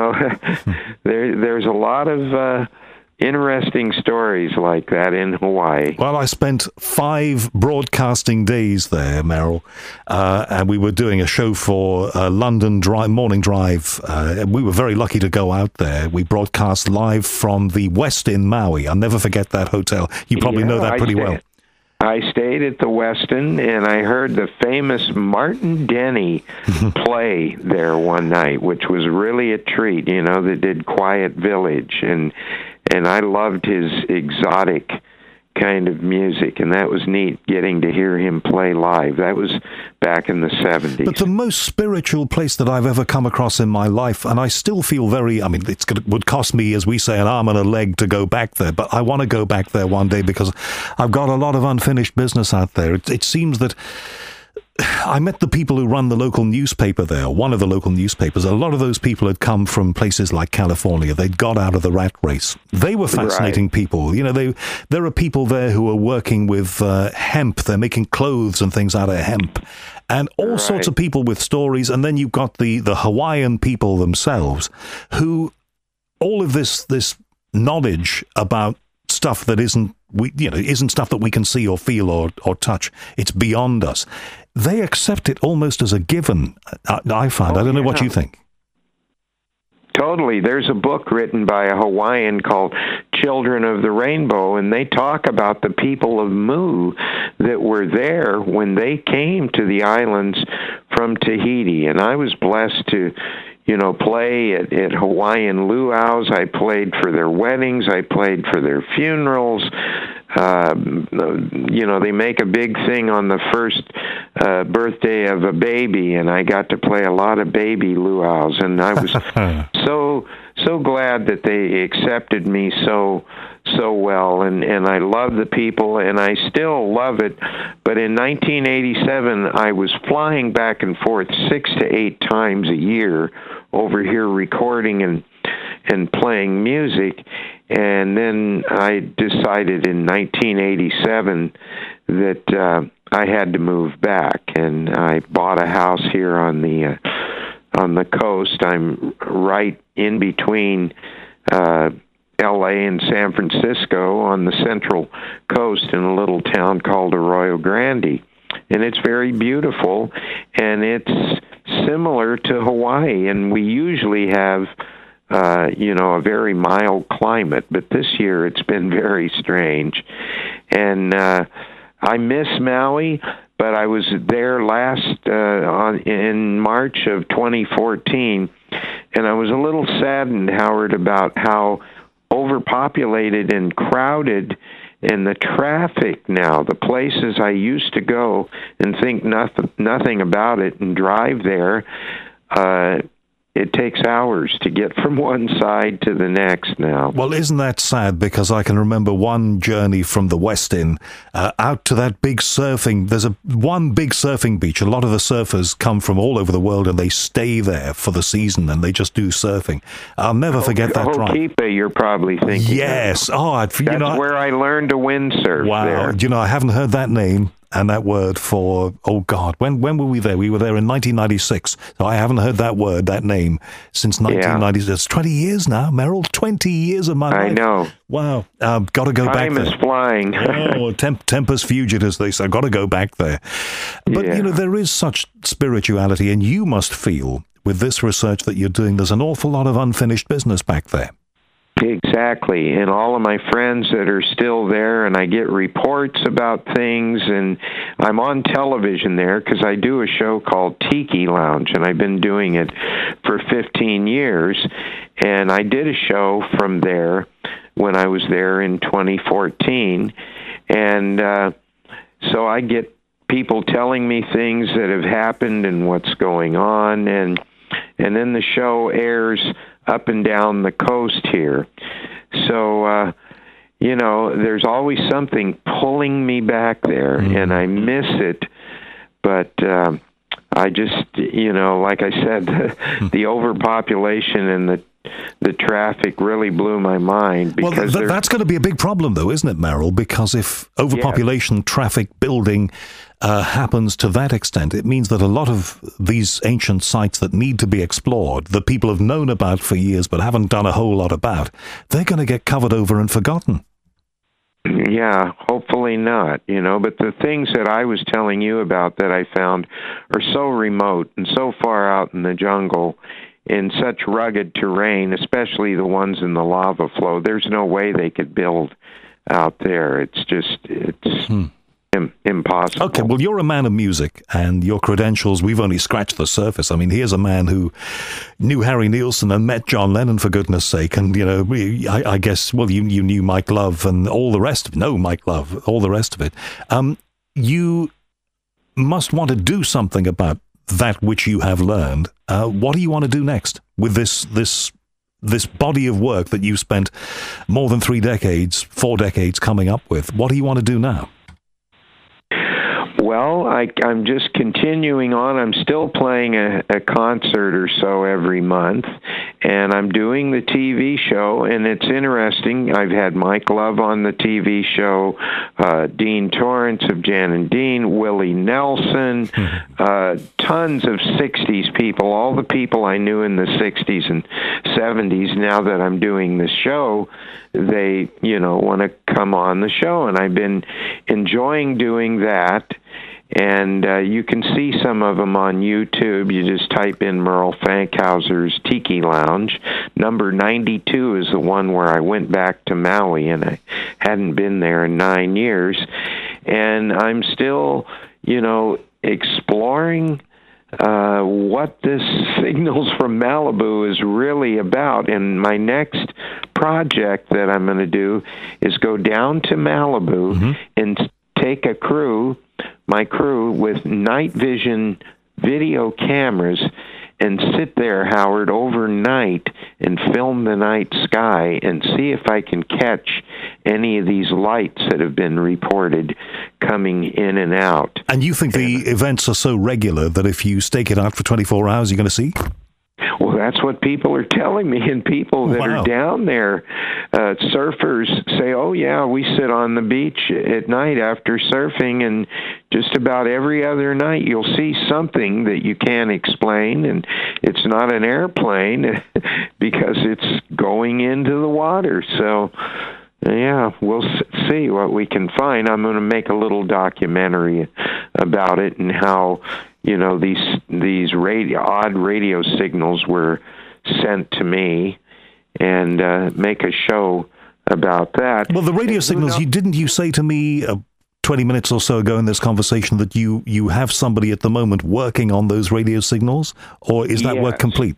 Speaker 2: there's a lot of interesting stories like that in Hawaii.
Speaker 1: Well, I spent 5 broadcasting days there, Merrill, and we were doing a show for London Morning Drive. We were very lucky to go out there. We broadcast live from the Westin Maui. I'll never forget that hotel. You probably know that pretty well.
Speaker 2: I stayed at the Westin, and I heard the famous Martin Denny play there one night, which was really a treat. They did Quiet Village, and I loved his exotic kind of music, and that was neat, getting to hear him play live. That was back in the 70s.
Speaker 1: But the most spiritual place that I've ever come across in my life, and I still feel would cost me, as we say, an arm and a leg to go back there, but I want to go back there one day because I've got a lot of unfinished business out there. It seems that I met the people who run the local newspaper there, one of the local newspapers. A lot of those people had come from places like California. They'd got out of the rat race. They were fascinating people. There are people there who are working with hemp. They're making clothes and things out of hemp. And all sorts of people with stories. And then you've got the Hawaiian people themselves who all of this knowledge about stuff that isn't stuff that we can see or feel or touch. It's beyond us. They accept it almost as a given, I find. I don't know what you think.
Speaker 2: Totally. There's a book written by a Hawaiian called Children of the Rainbow, and they talk about the people of Mu that were there when they came to the islands from Tahiti. And I was blessed to play at Hawaiian luau's. I played for their weddings. I played for their funerals. They make a big thing on the first birthday of a baby, and I got to play a lot of baby luau's, and I was so glad that they accepted me so well, and I love the people, and I still love it. But in 1987, I was flying back and forth 6 to 8 times a year over here recording and playing music. And then I decided in 1987 that I had to move back, and I bought a house here on the coast. I'm right in between L.A. and San Francisco on the central coast in a little town called Arroyo Grande. And it's very beautiful, and it's similar to Hawaii, and we usually have a very mild climate, but this year it's been very strange. And I miss Maui, but I was there last in March of 2014, and I was a little saddened, Howard, about how overpopulated and crowded and the traffic now. The places I used to go and think nothing about it and drive there, it takes hours to get from one side to the next now.
Speaker 1: Well, isn't that sad? Because I can remember one journey from the West Inn out to that big surfing. There's one big surfing beach. A lot of the surfers come from all over the world and they stay there for the season and they just do surfing. I'll never forget that drive.
Speaker 2: Ho'okipa, you're probably thinking.
Speaker 1: Yes. That's
Speaker 2: where I learned to windsurf.
Speaker 1: Wow.
Speaker 2: There.
Speaker 1: I haven't heard that name and that word for, oh God, when were we there? We were there in 1996. So I haven't heard that word, that name, since 1996. It's 20 years now, Merrill. 20 years of my life.
Speaker 2: I know.
Speaker 1: Wow. Got to go back there.
Speaker 2: Time is flying.
Speaker 1: Tempus fugit, as they say. Got to go back there. But, there is such spirituality, and you must feel, with this research that you're doing, there's an awful lot of unfinished business back there.
Speaker 2: Exactly, and all of my friends that are still there, and I get reports about things, and I'm on television there because I do a show called Tiki Lounge, and I've been doing it for 15 years, and I did a show from there when I was there in 2014, and so I get people telling me things that have happened and what's going on, and then the show airs up and down the coast here. So, there's always something pulling me back there, and I miss it. But I just, like I said, the overpopulation and the traffic really blew my mind. Because
Speaker 1: that's going to be a big problem, though, isn't it, Merrill? Because if overpopulation, traffic, building happens to that extent, it means that a lot of these ancient sites that need to be explored, that people have known about for years but haven't done a whole lot about, they're going to get covered over and forgotten.
Speaker 2: Yeah, hopefully not, but the things that I was telling you about that I found are so remote and so far out in the jungle in such rugged terrain, especially the ones in the lava flow. There's no way they could build out there. It's impossible.
Speaker 1: Okay, well, you're a man of music, and your credentials, we've only scratched the surface. I mean, here's a man who knew Harry Nilsson and met John Lennon, for goodness sake, and, I guess, well, you knew Mike Love and all the rest of it. No, Mike Love, all the rest of it. You must want to do something about that which you have learned. What do you want to do next with this body of work that you spent more than 4 decades coming up with? What do you want to do now?
Speaker 2: Well, I'm just continuing on. I'm still playing a concert or so every month, and I'm doing the TV show, and it's interesting. I've had Mike Love on the TV show, Dean Torrance of Jan and Dean, Willie Nelson, tons of 60s people, all the people I knew in the 60s and 70s. Now that I'm doing this show, they, want to come on the show, and I've been enjoying doing that. And you can see some of them on YouTube. You just type in Merle Fankhauser's Tiki Lounge. Number 92 is the one where I went back to Maui, and I hadn't been there in 9 years. And I'm still, exploring what this Signals from Malibu is really about. And my next project that I'm going to do is go down to Malibu and take my crew with night vision video cameras and sit there, Howard, overnight and film the night sky and see if I can catch any of these lights that have been reported coming in and out.
Speaker 1: And you think the events are so regular that if you stake it out for 24 hours, you're going to see?
Speaker 2: Well, that's what people are telling me, and people that are down there, surfers say, oh, yeah, we sit on the beach at night after surfing, and just about every other night you'll see something that you can't explain, and it's not an airplane because it's going into the water. So, yeah, we'll see what we can find. I'm going to make a little documentary about it and how these odd radio signals were sent to me, and make a show about that.
Speaker 1: Well, the radio signals, didn't you say to me 20 minutes or so ago in this conversation that you have somebody at the moment working on those radio signals, or is that work complete?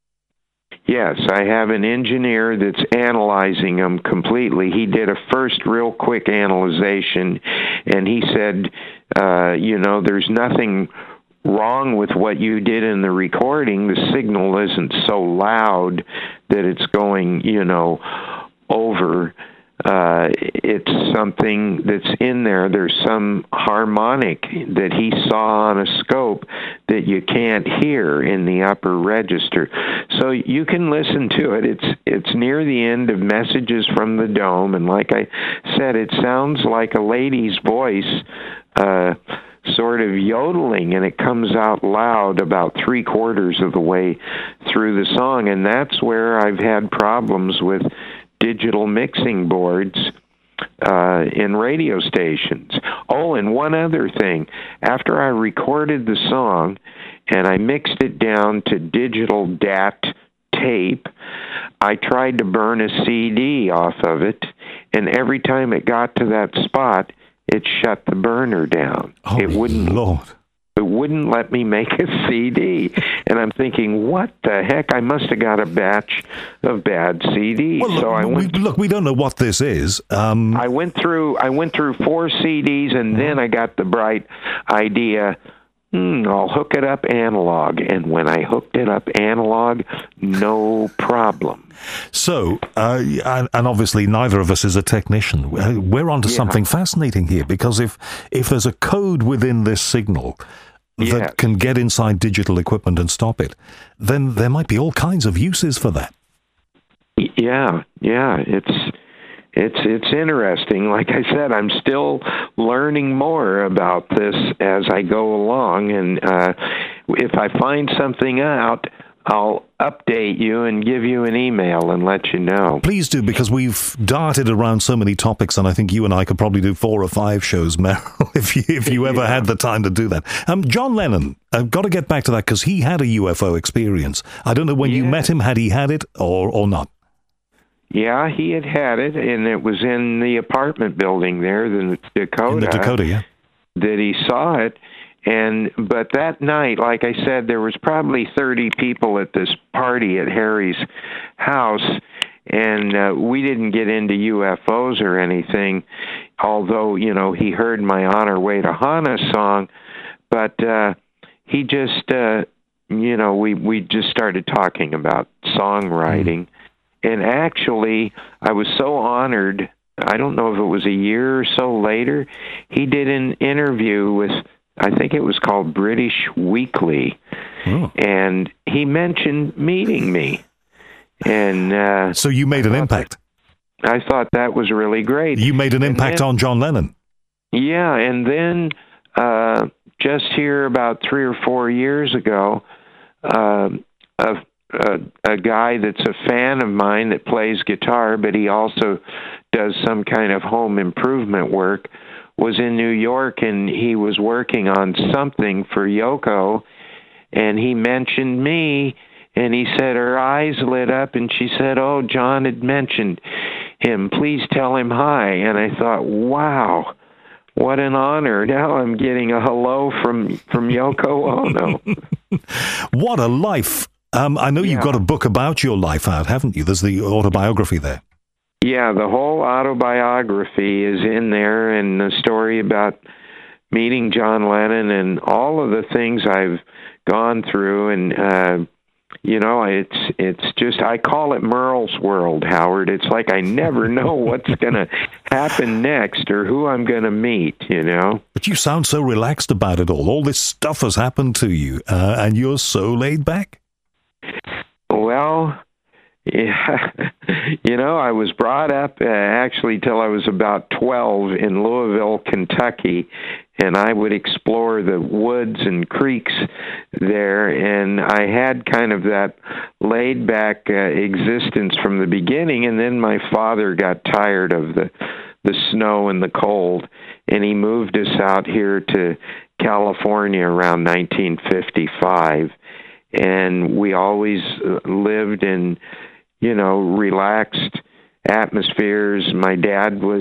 Speaker 2: Yes, I have an engineer that's analyzing them completely. He did a first real quick analyzation, and he said, there's nothing wrong with what you did in the recording. The signal isn't so loud that it's going, over. It's something that's in there. There's some harmonic that he saw on a scope that you can't hear in the upper register. So you can listen to it. It's near the end of Messages from the Dome, and like I said, it sounds like a lady's voice, sort of yodeling, and it comes out loud about 3/4 of the way through the song, and that's where I've had problems with digital mixing boards in radio stations. Oh, and one other thing. After I recorded the song and I mixed it down to digital DAT tape, I tried to burn a CD off of it, and every time it got to that spot, it shut the burner down.
Speaker 1: Oh,
Speaker 2: it wouldn't.
Speaker 1: Lord.
Speaker 2: It wouldn't let me make a CD. And I'm thinking, what the heck? I must have got a batch of bad CDs.
Speaker 1: Well,
Speaker 2: so I went.
Speaker 1: We don't know what this is.
Speaker 2: I went through 4 CDs, and then I got the bright idea, I'll hook it up analog. And when I hooked it up analog, no problem.
Speaker 1: So, and obviously neither of us is a technician. We're onto something fascinating here, because if there's a code within this signal that can get inside digital equipment and stop it, then there might be all kinds of uses for that.
Speaker 2: Yeah, it's interesting. Like I said, I'm still learning more about this as I go along, and if I find something out, I'll update you and give you an email and let you know.
Speaker 1: Please do, because we've darted around so many topics, and I think you and I could probably do 4 or 5 shows, Merrill, if you ever had the time to do that. John Lennon, I've got to get back to that, because he had a UFO experience. I don't know when you met him, had he had it or not?
Speaker 2: Yeah, he had it, and it was in the apartment building there, the Dakota.
Speaker 1: In the Dakota, yeah.
Speaker 2: That he saw it. But that night, like I said, there was probably 30 people at this party at Harry's house, and we didn't get into UFOs or anything, although, he heard my On Our Way to Hana song, but he just, we just started talking about songwriting, and actually, I was so honored, I don't know if it was a year or so later, he did an interview with, I think it was called British Weekly, and he mentioned meeting me. And
Speaker 1: so you made an impact.
Speaker 2: I thought that was really great.
Speaker 1: You made an impact on John Lennon.
Speaker 2: Yeah, and then just here about 3 or 4 years ago, a guy that's a fan of mine that plays guitar, but he also does some kind of home improvement work, was in New York, and he was working on something for Yoko, and he mentioned me, and he said her eyes lit up, and she said, "Oh, John had mentioned him. Please tell him hi." And I thought, wow, what an honor. Now I'm getting a hello from Yoko Ono.
Speaker 1: What a life. I know you've got a book about your life out, haven't you? There's the autobiography there.
Speaker 2: Yeah, the whole autobiography is in there, and the story about meeting John Lennon and all of the things I've gone through. And, it's just, I call it Merle's World, Howard. It's like I never know what's going to happen next or who I'm going to meet,
Speaker 1: But you sound so relaxed about it all. All this stuff has happened to you, and you're so laid back.
Speaker 2: Well, yeah, I was brought up actually till I was about 12 in Louisville, Kentucky, and I would explore the woods and creeks there, and I had kind of that laid-back existence from the beginning, and then my father got tired of the snow and the cold, and he moved us out here to California around 1955, and we always lived in relaxed atmospheres. My dad was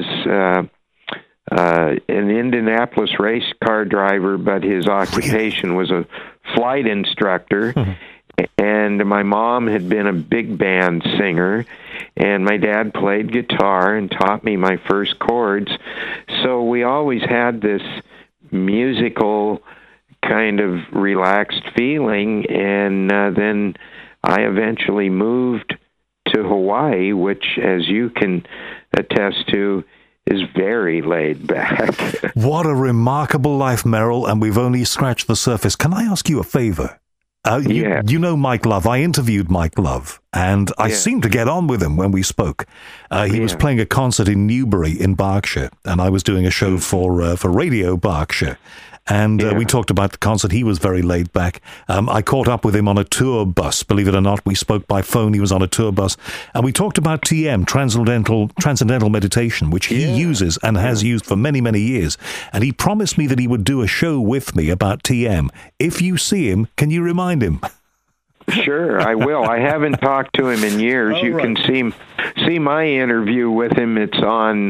Speaker 2: an Indianapolis race car driver, but his occupation was a flight instructor. And my mom had been a big band singer, and my dad played guitar and taught me my first chords. So we always had this musical kind of relaxed feeling, and then I eventually moved to Hawaii, which, as you can attest to, is very laid back.
Speaker 1: What a remarkable life, Merrill, and we've only scratched the surface. Can I ask you a favor? You know Mike Love. I interviewed Mike Love, and I seemed to get on with him when we spoke. He was playing a concert in Newbury in Berkshire, and I was doing a show for Radio Berkshire. And we talked about the concert. He was very laid back. I caught up with him on a tour bus. Believe it or not, we spoke by phone. He was on a tour bus. And we talked about TM, Transcendental Meditation, which he uses and has used for many, many years. And he promised me that he would do a show with me about TM. If you see him, can you remind him?
Speaker 2: Sure, I will. I haven't talked to him in years. You can see my interview with him. It's on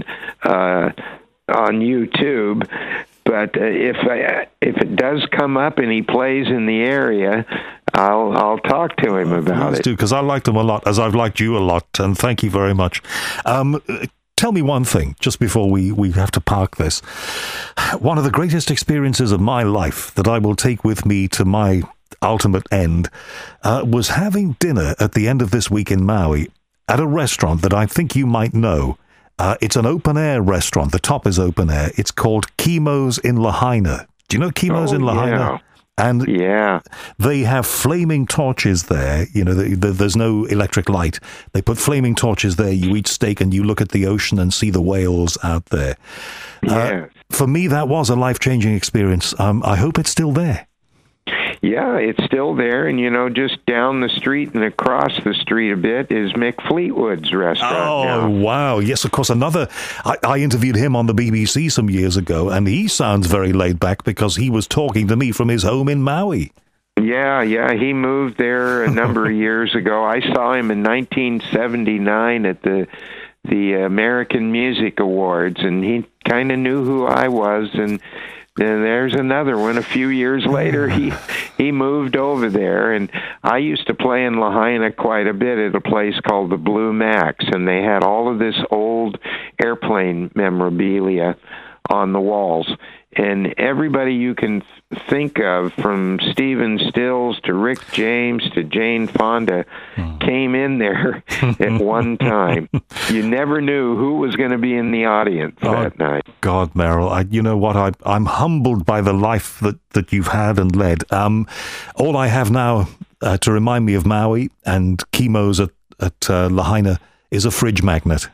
Speaker 2: YouTube. But if it does come up and he plays in the area, I'll talk to him about it.
Speaker 1: Please do, because I liked him a lot, as I've liked you a lot, and thank you very much. Tell me one thing, just before we have to park this. One of the greatest experiences of my life that I will take with me to my ultimate end was having dinner at the end of this week in Maui at a restaurant that I think you might know. It's an open-air restaurant. The top is open-air. It's called Kimo's in Lahaina. Do you know Kimo's in Lahaina?
Speaker 2: Yeah.
Speaker 1: And they have flaming torches there. You know, there's no electric light. They put flaming torches there. You eat steak and you look at the ocean and see the whales out there. For me, that was a life-changing experience. I hope it's still there.
Speaker 2: Yeah, it's still there, and just down the street and across the street a bit is Mick Fleetwood's restaurant.
Speaker 1: Oh, wow. Yes, of course, I interviewed him on the BBC some years ago, and he sounds very laid back because he was talking to me from his home in Maui.
Speaker 2: Yeah, he moved there a number of years ago. I saw him in 1979 at the American Music Awards, and he kind of knew who I was, and there's another one. A few years later, he moved over there, and I used to play in Lahaina quite a bit at a place called the Blue Max, and they had all of this old airplane memorabilia on the walls. And everybody you can think of, from Stephen Stills to Rick James to Jane Fonda, came in there at one time. You never knew who was going to be in the audience that night.
Speaker 1: God, Merrill, you know what? I'm humbled by the life that you've had and led. All I have now to remind me of Maui and Kimo's at Lahaina is a fridge magnet.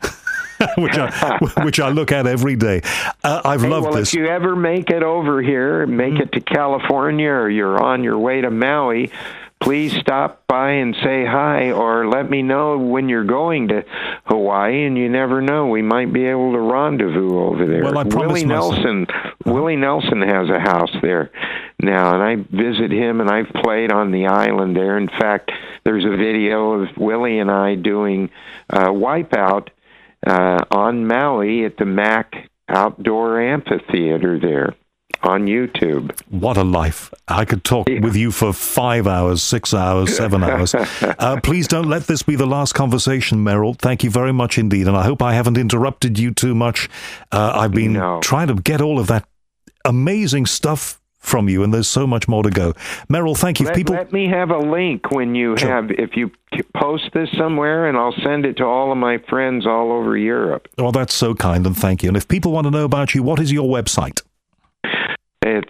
Speaker 1: which I look at every day. I've loved this.
Speaker 2: If you ever make it over here, make it to California, or you're on your way to Maui, please stop by and say hi, or let me know when you're going to Hawaii, and you never know, we might be able to rendezvous over there.
Speaker 1: Well, I promise
Speaker 2: Willie Nelson has a house there now, and I visit him, and I've played on the island there. In fact, there's a video of Willie and I doing Wipeout on Maui at the Mac Outdoor Amphitheater there on YouTube.
Speaker 1: What a life. I could talk with you for 5 hours, 6 hours, 7 hours. Please don't let this be the last conversation, Merrill. Thank you very much indeed, and I hope I haven't interrupted you too much. I've been trying to get all of that amazing stuff from you, and there's so much more to go. Merrill, thank you.
Speaker 2: Let me have a link when you if you post this somewhere, and I'll send it to all of my friends all over Europe.
Speaker 1: Well, that's so kind, and thank you. And if people want to know about you, what is your website?
Speaker 2: It's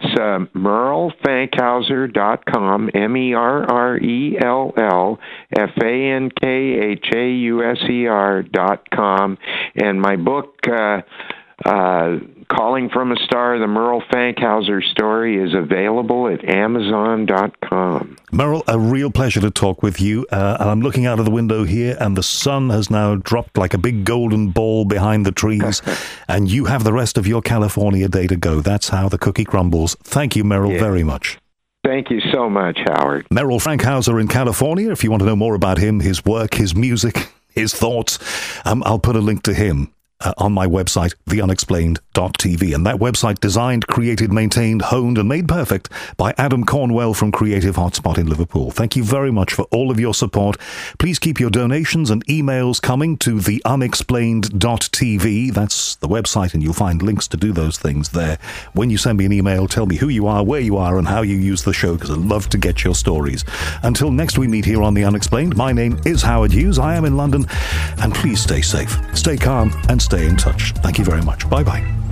Speaker 2: MErrellFankhauser.com, MErrellFankhauser.com, and my book, Calling from a Star, the Merrill Fankhauser story, is available at Amazon.com.
Speaker 1: Merrill, a real pleasure to talk with you. And I'm looking out of the window here, and the sun has now dropped like a big golden ball behind the trees, and you have the rest of your California day to go. That's how the cookie crumbles. Thank you, Merrill, very much.
Speaker 2: Thank you so much, Howard.
Speaker 1: Merrill Fankhauser in California. If you want to know more about him, his work, his music, his thoughts, I'll put a link to him on my website, theunexplained.tv. And that website designed, created, maintained, honed, and made perfect by Adam Cornwell from Creative Hotspot in Liverpool. Thank you very much for all of your support. Please keep your donations and emails coming to theunexplained.tv. That's the website, and you'll find links to do those things there. When you send me an email, tell me who you are, where you are, and how you use the show, because I'd love to get your stories. Until next we meet here on The Unexplained, my name is Howard Hughes. I am in London, and please stay safe, stay calm, and stay in touch. Thank you very much. Bye-bye.